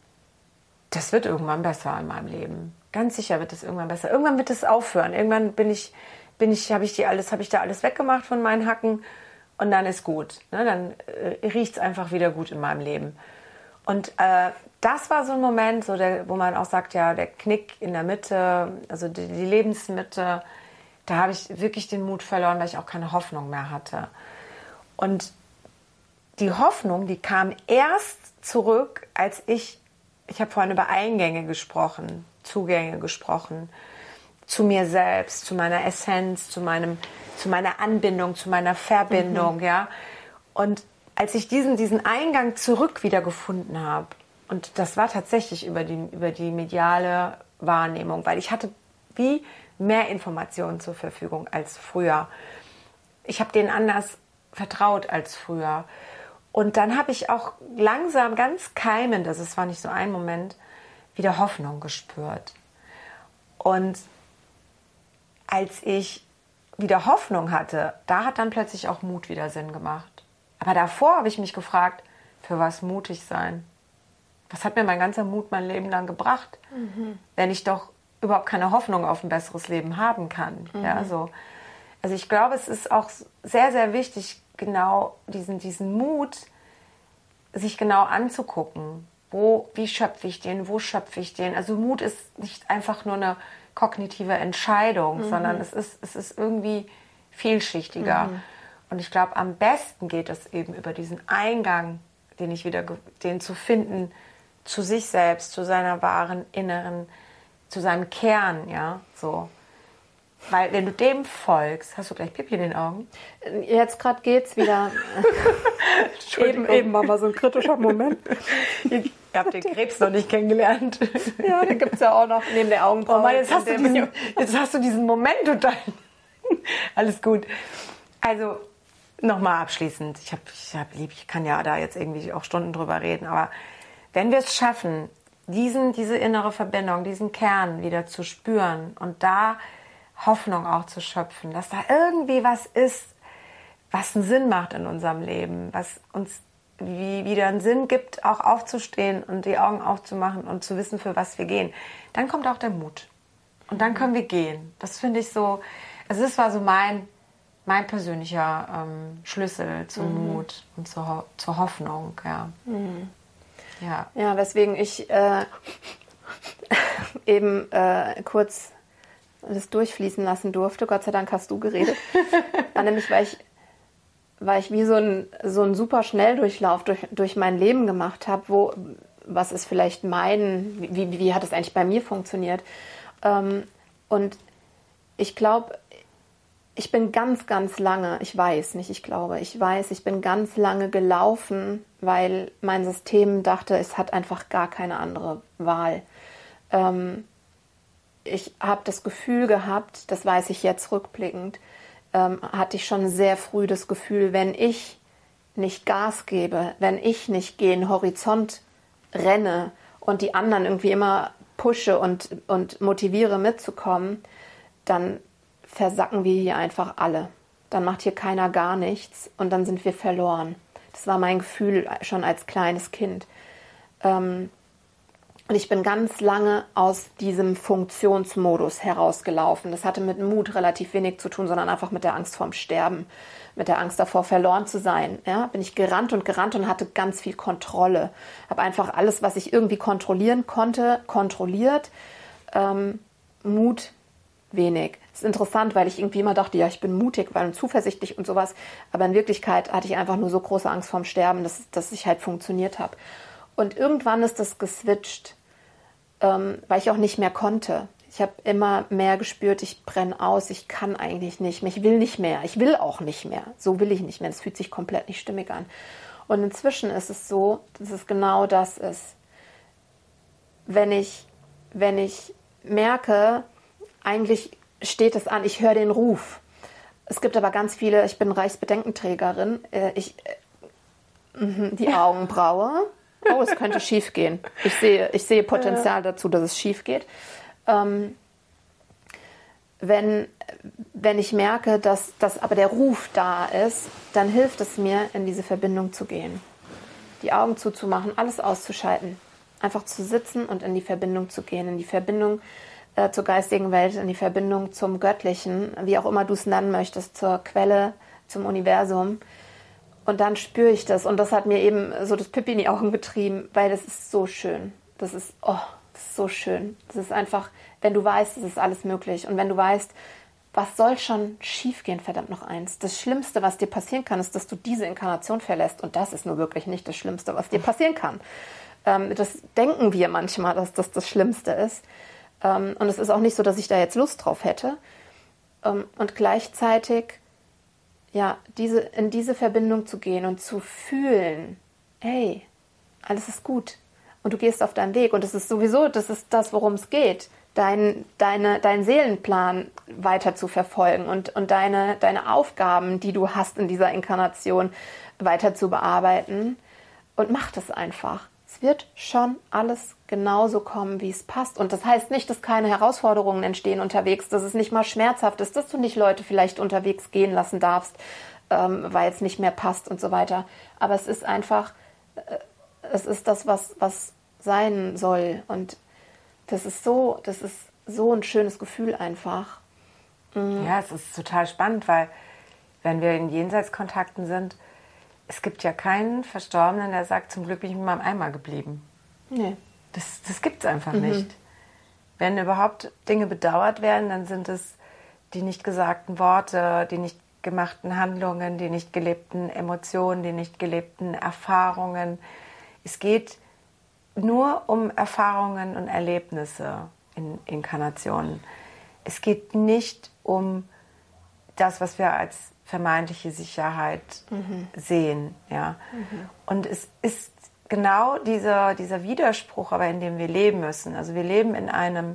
das wird irgendwann besser in meinem Leben. Ganz sicher wird es irgendwann besser. Irgendwann wird es aufhören. Irgendwann habe ich da alles weggemacht von meinen Hacken und dann ist gut. Ne? Dann riecht es einfach wieder gut in meinem Leben. Und das war so ein Moment, wo man auch sagt, ja, der Knick in der Mitte, also die Lebensmitte, da habe ich wirklich den Mut verloren, weil ich auch keine Hoffnung mehr hatte. Und die Hoffnung, die kam erst zurück, als ich habe vorhin über Eingänge gesprochen, Zugänge gesprochen, zu mir selbst, zu meiner Essenz, zu meiner Anbindung, zu meiner Verbindung, ja. Und als ich diesen Eingang zurück wieder gefunden habe, und das war tatsächlich über die mediale Wahrnehmung, weil ich hatte wie mehr Informationen zur Verfügung als früher. Ich habe denen anders vertraut als früher. Und dann habe ich auch langsam, ganz keimend, also es war nicht so ein Moment, wieder Hoffnung gespürt. Und als ich wieder Hoffnung hatte, da hat dann plötzlich auch Mut wieder Sinn gemacht. Aber davor habe ich mich gefragt, für was mutig sein? Was hat mir mein ganzer Mut mein Leben lang gebracht, wenn ich doch überhaupt keine Hoffnung auf ein besseres Leben haben kann? Ja, so. Also ich glaube, es ist auch sehr, sehr wichtig, genau diesen Mut, sich genau anzugucken. Wie schöpfe ich den? Wo schöpfe ich den? Also Mut ist nicht einfach nur eine kognitive Entscheidung, sondern es ist irgendwie vielschichtiger. Und ich glaube, am besten geht es eben über diesen Eingang, den zu finden, zu sich selbst, zu seiner wahren Inneren, zu seinem Kern, ja, so. Weil wenn du dem folgst, hast du gleich Pipi in den Augen? Jetzt gerade geht's wieder. eben war mal so ein kritischer Moment. Ihr habt den Krebs noch nicht kennengelernt. Ja, den gibt es ja auch noch neben der Augenbraue. Oh Mann, jetzt hast du diesen Moment total. Alles gut. Also, nochmal abschließend. Ich kann ja da jetzt irgendwie auch Stunden drüber reden, aber wenn wir es schaffen, diese innere Verbindung, diesen Kern wieder zu spüren und da Hoffnung auch zu schöpfen, dass da irgendwie was ist, was einen Sinn macht in unserem Leben, was uns wieder einen Sinn gibt, auch aufzustehen und die Augen aufzumachen und zu wissen, für was wir gehen, dann kommt auch der Mut. Und dann können wir gehen. Das finde ich so, also das war so mein persönlicher Schlüssel zum Mut und zur Hoffnung. Ja. Ja, weswegen ich eben kurz das durchfließen lassen durfte. Gott sei Dank hast du geredet. Nämlich, weil ich wie so ein super Schnelldurchlauf durch mein Leben gemacht habe, was ist vielleicht wie hat es eigentlich bei mir funktioniert? Und ich glaube, ich bin ganz, ganz lange, ich weiß, ich bin ganz lange gelaufen, weil mein System dachte, es hat einfach gar keine andere Wahl. Ich habe das Gefühl gehabt, das weiß ich jetzt rückblickend, hatte ich schon sehr früh das Gefühl, wenn ich nicht Gas gebe, wenn ich nicht gen Horizont renne und die anderen irgendwie immer pushe und motiviere mitzukommen, dann versacken wir hier einfach alle. Dann macht hier keiner gar nichts und dann sind wir verloren. Das war mein Gefühl schon als kleines Kind. Und ich bin ganz lange aus diesem Funktionsmodus herausgelaufen. Das hatte mit Mut relativ wenig zu tun, sondern einfach mit der Angst vorm Sterben, mit der Angst davor, verloren zu sein. Ja, bin ich gerannt und hatte ganz viel Kontrolle. Habe einfach alles, was ich irgendwie kontrollieren konnte, kontrolliert. Mut wenig. Das ist interessant, weil ich irgendwie immer dachte, ja, ich bin mutig, weil und zuversichtlich und sowas. Aber in Wirklichkeit hatte ich einfach nur so große Angst vorm Sterben, dass ich halt funktioniert habe. Und irgendwann ist das geswitcht, weil ich auch nicht mehr konnte. Ich habe immer mehr gespürt, ich brenne aus, ich kann eigentlich nicht mehr, ich will nicht mehr, ich will auch nicht mehr. So will ich nicht mehr, das fühlt sich komplett nicht stimmig an. Und inzwischen ist es so, dass es genau das ist. Wenn ich merke, eigentlich steht es an, ich höre den Ruf. Es gibt aber ganz viele, ich bin Reichsbedenkenträgerin, die Augenbraue. Oh, es könnte schief gehen. Ich sehe Potenzial dazu, dass es schief geht. Wenn ich merke, dass aber der Ruf da ist, dann hilft es mir, in diese Verbindung zu gehen. Die Augen zuzumachen, alles auszuschalten. Einfach zu sitzen und in die Verbindung zu gehen. In die Verbindung zur geistigen Welt, in die Verbindung zum Göttlichen, wie auch immer du es nennen möchtest, zur Quelle, zum Universum. Und dann spüre ich das. Und das hat mir eben so das Pipi in die Augen getrieben, weil das ist so schön. Das ist so schön. Das ist einfach, wenn du weißt, es ist alles möglich. Und wenn du weißt, was soll schon schiefgehen, verdammt noch eins. Das Schlimmste, was dir passieren kann, ist, dass du diese Inkarnation verlässt. Und das ist nur wirklich nicht das Schlimmste, was dir passieren kann. Das denken wir manchmal, dass das das Schlimmste ist. Und es ist auch nicht so, dass ich da jetzt Lust drauf hätte. Und gleichzeitig ja, in diese Verbindung zu gehen und zu fühlen, hey, alles ist gut. Und du gehst auf deinen Weg. Und das ist das, worum es geht. Deinen Seelenplan weiter zu verfolgen und deine Aufgaben, die du hast in dieser Inkarnation, weiter zu bearbeiten. Und mach das einfach. Es wird schon alles genauso kommen, wie es passt. Und das heißt nicht, dass keine Herausforderungen entstehen unterwegs, dass es nicht mal schmerzhaft ist, dass du nicht Leute vielleicht unterwegs gehen lassen darfst, weil es nicht mehr passt und so weiter. Aber es ist einfach, es ist das, was sein soll. Und das ist so ein schönes Gefühl einfach. Ja, es ist total spannend, weil wenn wir in Jenseitskontakten sind, es gibt ja keinen Verstorbenen, der sagt, zum Glück bin ich mit meinem Eimer geblieben. Nee. Das gibt es einfach nicht. Wenn überhaupt Dinge bedauert werden, dann sind es die nicht gesagten Worte, die nicht gemachten Handlungen, die nicht gelebten Emotionen, die nicht gelebten Erfahrungen. Es geht nur um Erfahrungen und Erlebnisse in Inkarnationen. Es geht nicht um das, was wir als vermeintliche Sicherheit sehen. Ja? Und es ist genau dieser Widerspruch, aber in dem wir leben müssen. Also wir leben in einer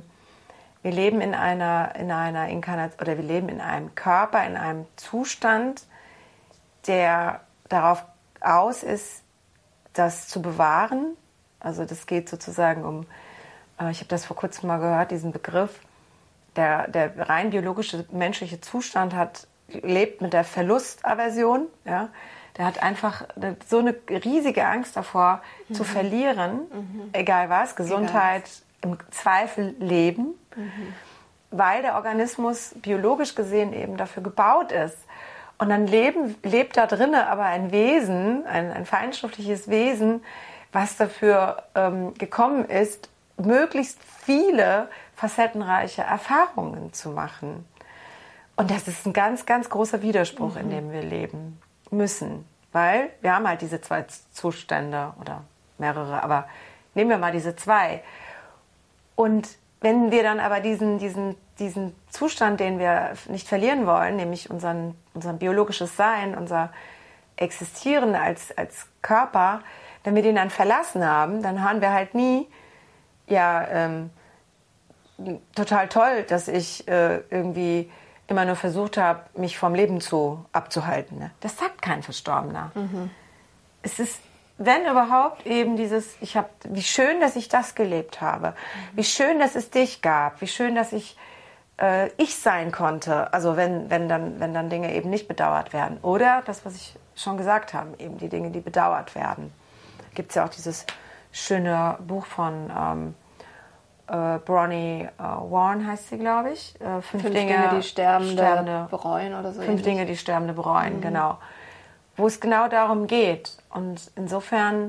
Inkarnation, oder wir leben in einem Körper, in einem Zustand, der darauf aus ist, das zu bewahren. Also das geht sozusagen um, ich habe das vor kurzem mal gehört, diesen Begriff, der rein biologische menschliche Zustand lebt mit der Verlustaversion. Ja? Der hat einfach so eine riesige Angst davor, zu verlieren, egal was, Gesundheit, im Zweifel Leben, weil der Organismus biologisch gesehen eben dafür gebaut ist. Und dann lebt da drinnen aber ein Wesen, ein feinstoffliches Wesen, was dafür gekommen ist, möglichst viele facettenreiche Erfahrungen zu machen. Und das ist ein ganz, ganz großer Widerspruch, in dem wir leben müssen. Weil wir haben halt diese zwei Zustände oder mehrere, aber nehmen wir mal diese zwei. Und wenn wir dann aber diesen Zustand, den wir nicht verlieren wollen, nämlich unser biologisches Sein, unser Existieren als Körper, wenn wir den dann verlassen haben, dann haben wir halt nie, total toll, dass ich irgendwie immer nur versucht habe, mich vom Leben abzuhalten. Ne? Das sagt kein Verstorbener. Es ist, wenn überhaupt, eben dieses, wie schön, dass ich das gelebt habe. Wie schön, dass es dich gab. Wie schön, dass ich sein konnte. Also wenn dann Dinge eben nicht bedauert werden. Oder das, was ich schon gesagt habe, eben die Dinge, die bedauert werden. Gibt es ja auch dieses schöne Buch von Bronnie Warren heißt sie, glaube ich. Fünf Dinge, die Sterbende bereuen oder so. 5 Dinge, die Sterbende bereuen, genau. Wo es genau darum geht. Und insofern,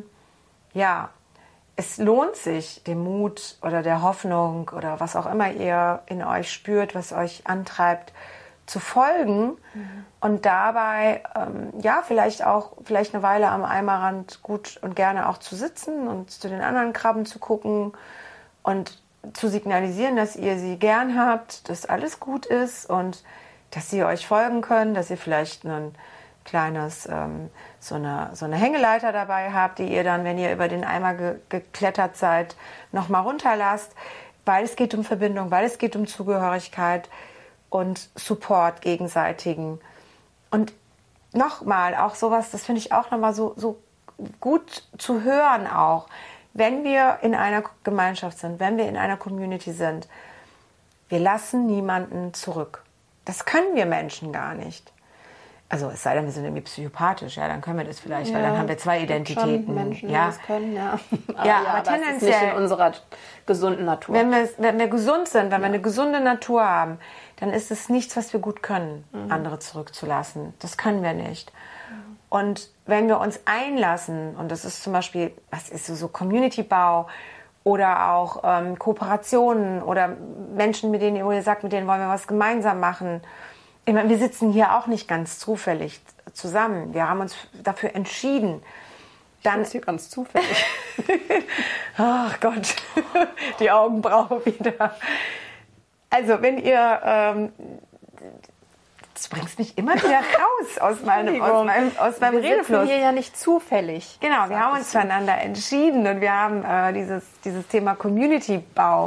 es lohnt sich, dem Mut oder der Hoffnung oder was auch immer ihr in euch spürt, was euch antreibt, zu folgen und dabei, vielleicht eine Weile am Eimerrand gut und gerne auch zu sitzen und zu den anderen Krabben zu gucken und zu signalisieren, dass ihr sie gern habt, dass alles gut ist und dass sie euch folgen können, dass ihr vielleicht ein kleines, so eine Hängeleiter dabei habt, die ihr dann, wenn ihr über den Eimer geklettert seid, nochmal runterlasst, weil es geht um Verbindung, weil es geht um Zugehörigkeit und Support gegenseitigen. Und nochmal, auch sowas, das finde ich auch nochmal so gut zu hören auch, wenn wir in einer Gemeinschaft sind, wenn wir in einer Community sind, wir lassen niemanden zurück. Das können wir Menschen gar nicht. Also es sei denn, wir sind irgendwie psychopathisch, dann können wir das vielleicht, weil dann haben wir zwei Identitäten. Schon Menschen, die das können, aber tendenziell es ist nicht in unserer gesunden Natur. Wenn wir gesund sind, wenn wir eine gesunde Natur haben, dann ist es nichts, was wir gut können, andere zurückzulassen. Das können wir nicht. Und wenn wir uns einlassen, und das ist zum Beispiel, was ist so Community-Bau oder auch Kooperationen oder Menschen, mit denen ihr sagt, mit denen wollen wir was gemeinsam machen. Ich meine, wir sitzen hier auch nicht ganz zufällig zusammen. Wir haben uns dafür entschieden. Dann ist hier ganz zufällig. Ach Gott, die Augenbraue wieder. Also wenn ihr... Das bringt mich immer wieder raus aus meinem Redefluss. Wir sitzen hier ja nicht zufällig. Genau, wir haben uns füreinander entschieden und wir haben dieses Thema Community-Bau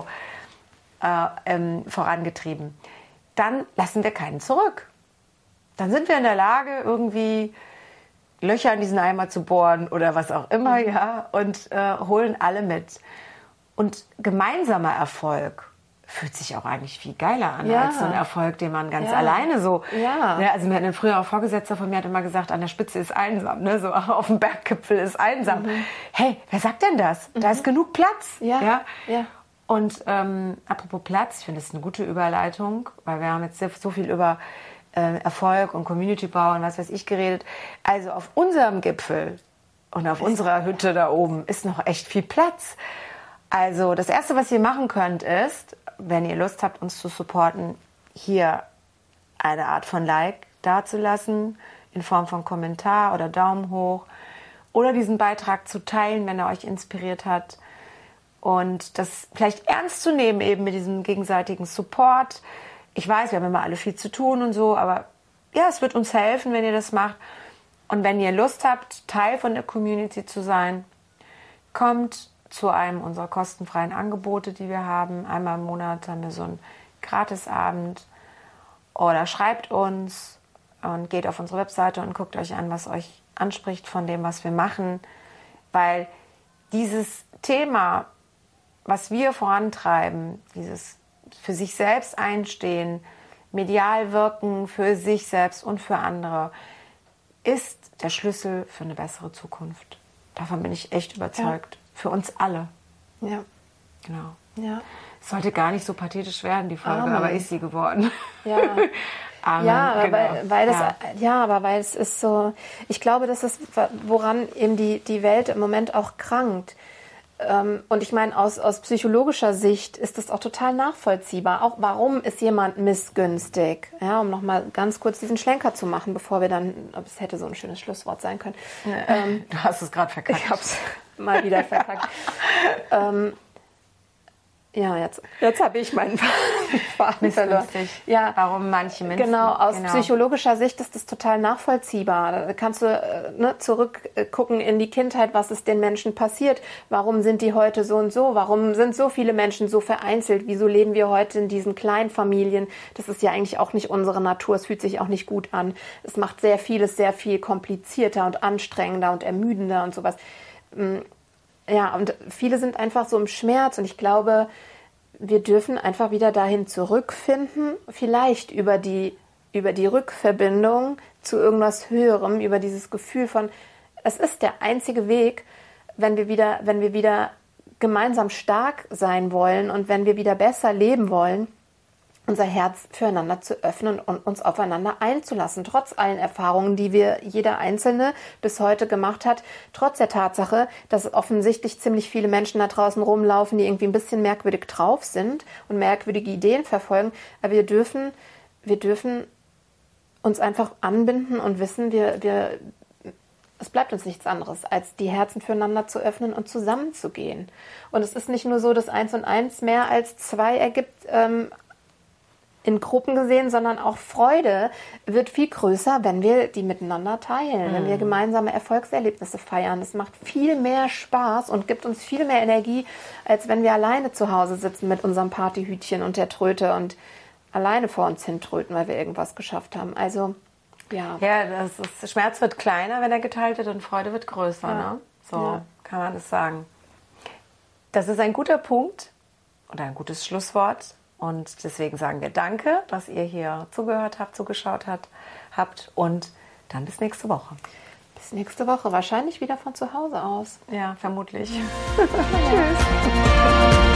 vorangetrieben. Dann lassen wir keinen zurück. Dann sind wir in der Lage, irgendwie Löcher in diesen Eimer zu bohren oder was auch immer, und holen alle mit. Und gemeinsamer Erfolg fühlt sich auch eigentlich viel geiler an als so ein Erfolg, den man ganz alleine so... Ja. Ne, also mir hat ein früherer Vorgesetzter von mir hat immer gesagt, an der Spitze ist einsam, ne, so auf dem Berggipfel ist einsam. Hey, wer sagt denn das? Da ist genug Platz. Ja. Und apropos Platz, ich finde das eine gute Überleitung, weil wir haben jetzt so viel über Erfolg und Community-Bau und was weiß ich geredet. Also auf unserem Gipfel und auf unserer Hütte da oben ist noch echt viel Platz. Also das Erste, was ihr machen könnt, ist, wenn ihr Lust habt, uns zu supporten, hier eine Art von Like dazulassen in Form von Kommentar oder Daumen hoch oder diesen Beitrag zu teilen, wenn er euch inspiriert hat. Und das vielleicht ernst zu nehmen eben mit diesem gegenseitigen Support. Ich weiß, wir haben immer alle viel zu tun und so, aber ja, es wird uns helfen, wenn ihr das macht. Und wenn ihr Lust habt, Teil von der Community zu sein, kommt zu einem unserer kostenfreien Angebote, die wir haben. Einmal im Monat haben wir so einen Gratisabend. Oder schreibt uns und geht auf unsere Webseite und guckt euch an, was euch anspricht von dem, was wir machen. Weil dieses Thema, was wir vorantreiben, dieses für sich selbst einstehen, medial wirken für sich selbst und für andere, ist der Schlüssel für eine bessere Zukunft. Davon bin ich echt überzeugt. Ja. Für uns alle. Ja. Genau. Ja. Es sollte gar nicht so pathetisch werden, die Folge, aber ist sie geworden. Ja. Amen, ja, aber genau. weil es ist so, ich glaube, das ist, woran eben die Welt im Moment auch krankt. Und ich meine, aus psychologischer Sicht ist das auch total nachvollziehbar. Auch warum ist jemand missgünstig? Ja, um nochmal ganz kurz diesen Schlenker zu machen, bevor wir dann, es hätte so ein schönes Schlusswort sein können. Du hast es gerade verkackt. Ich habe es mal wieder verkackt. Ja, jetzt habe ich meinen Faden verloren. Ja, warum manche Menschen. Genau, aus psychologischer Sicht ist das total nachvollziehbar. Da kannst du zurückgucken in die Kindheit, was ist den Menschen passiert? Warum sind die heute so und so? Warum sind so viele Menschen so vereinzelt? Wieso leben wir heute in diesen kleinen Familien? Das ist ja eigentlich auch nicht unsere Natur. Es fühlt sich auch nicht gut an. Es macht sehr vieles sehr viel komplizierter und anstrengender und ermüdender und sowas. Ja, und viele sind einfach so im Schmerz und ich glaube, wir dürfen einfach wieder dahin zurückfinden, vielleicht über die Rückverbindung zu irgendwas Höherem, über dieses Gefühl von, es ist der einzige Weg, wenn wir wieder gemeinsam stark sein wollen und wenn wir wieder besser leben wollen, unser Herz füreinander zu öffnen und uns aufeinander einzulassen, trotz allen Erfahrungen, die jeder Einzelne bis heute gemacht hat, trotz der Tatsache, dass offensichtlich ziemlich viele Menschen da draußen rumlaufen, die irgendwie ein bisschen merkwürdig drauf sind und merkwürdige Ideen verfolgen, aber wir dürfen uns einfach anbinden und wissen, es bleibt uns nichts anderes, als die Herzen füreinander zu öffnen und zusammenzugehen. Und es ist nicht nur so, dass 1 und 1 mehr als 2 ergibt, in Gruppen gesehen, sondern auch Freude wird viel größer, wenn wir die miteinander teilen, wenn wir gemeinsame Erfolgserlebnisse feiern. Das macht viel mehr Spaß und gibt uns viel mehr Energie, als wenn wir alleine zu Hause sitzen mit unserem Partyhütchen und der Tröte und alleine vor uns hintröten, weil wir irgendwas geschafft haben. Also, ja. Ja, Schmerz wird kleiner, wenn er geteilt wird und Freude wird größer. Ja. Ne? So kann man das sagen. Das ist ein guter Punkt oder ein gutes Schlusswort. Und deswegen sagen wir Danke, dass ihr hier zugehört habt, zugeschaut habt. Und dann bis nächste Woche. Bis nächste Woche. Wahrscheinlich wieder von zu Hause aus. Ja, vermutlich. Tschüss.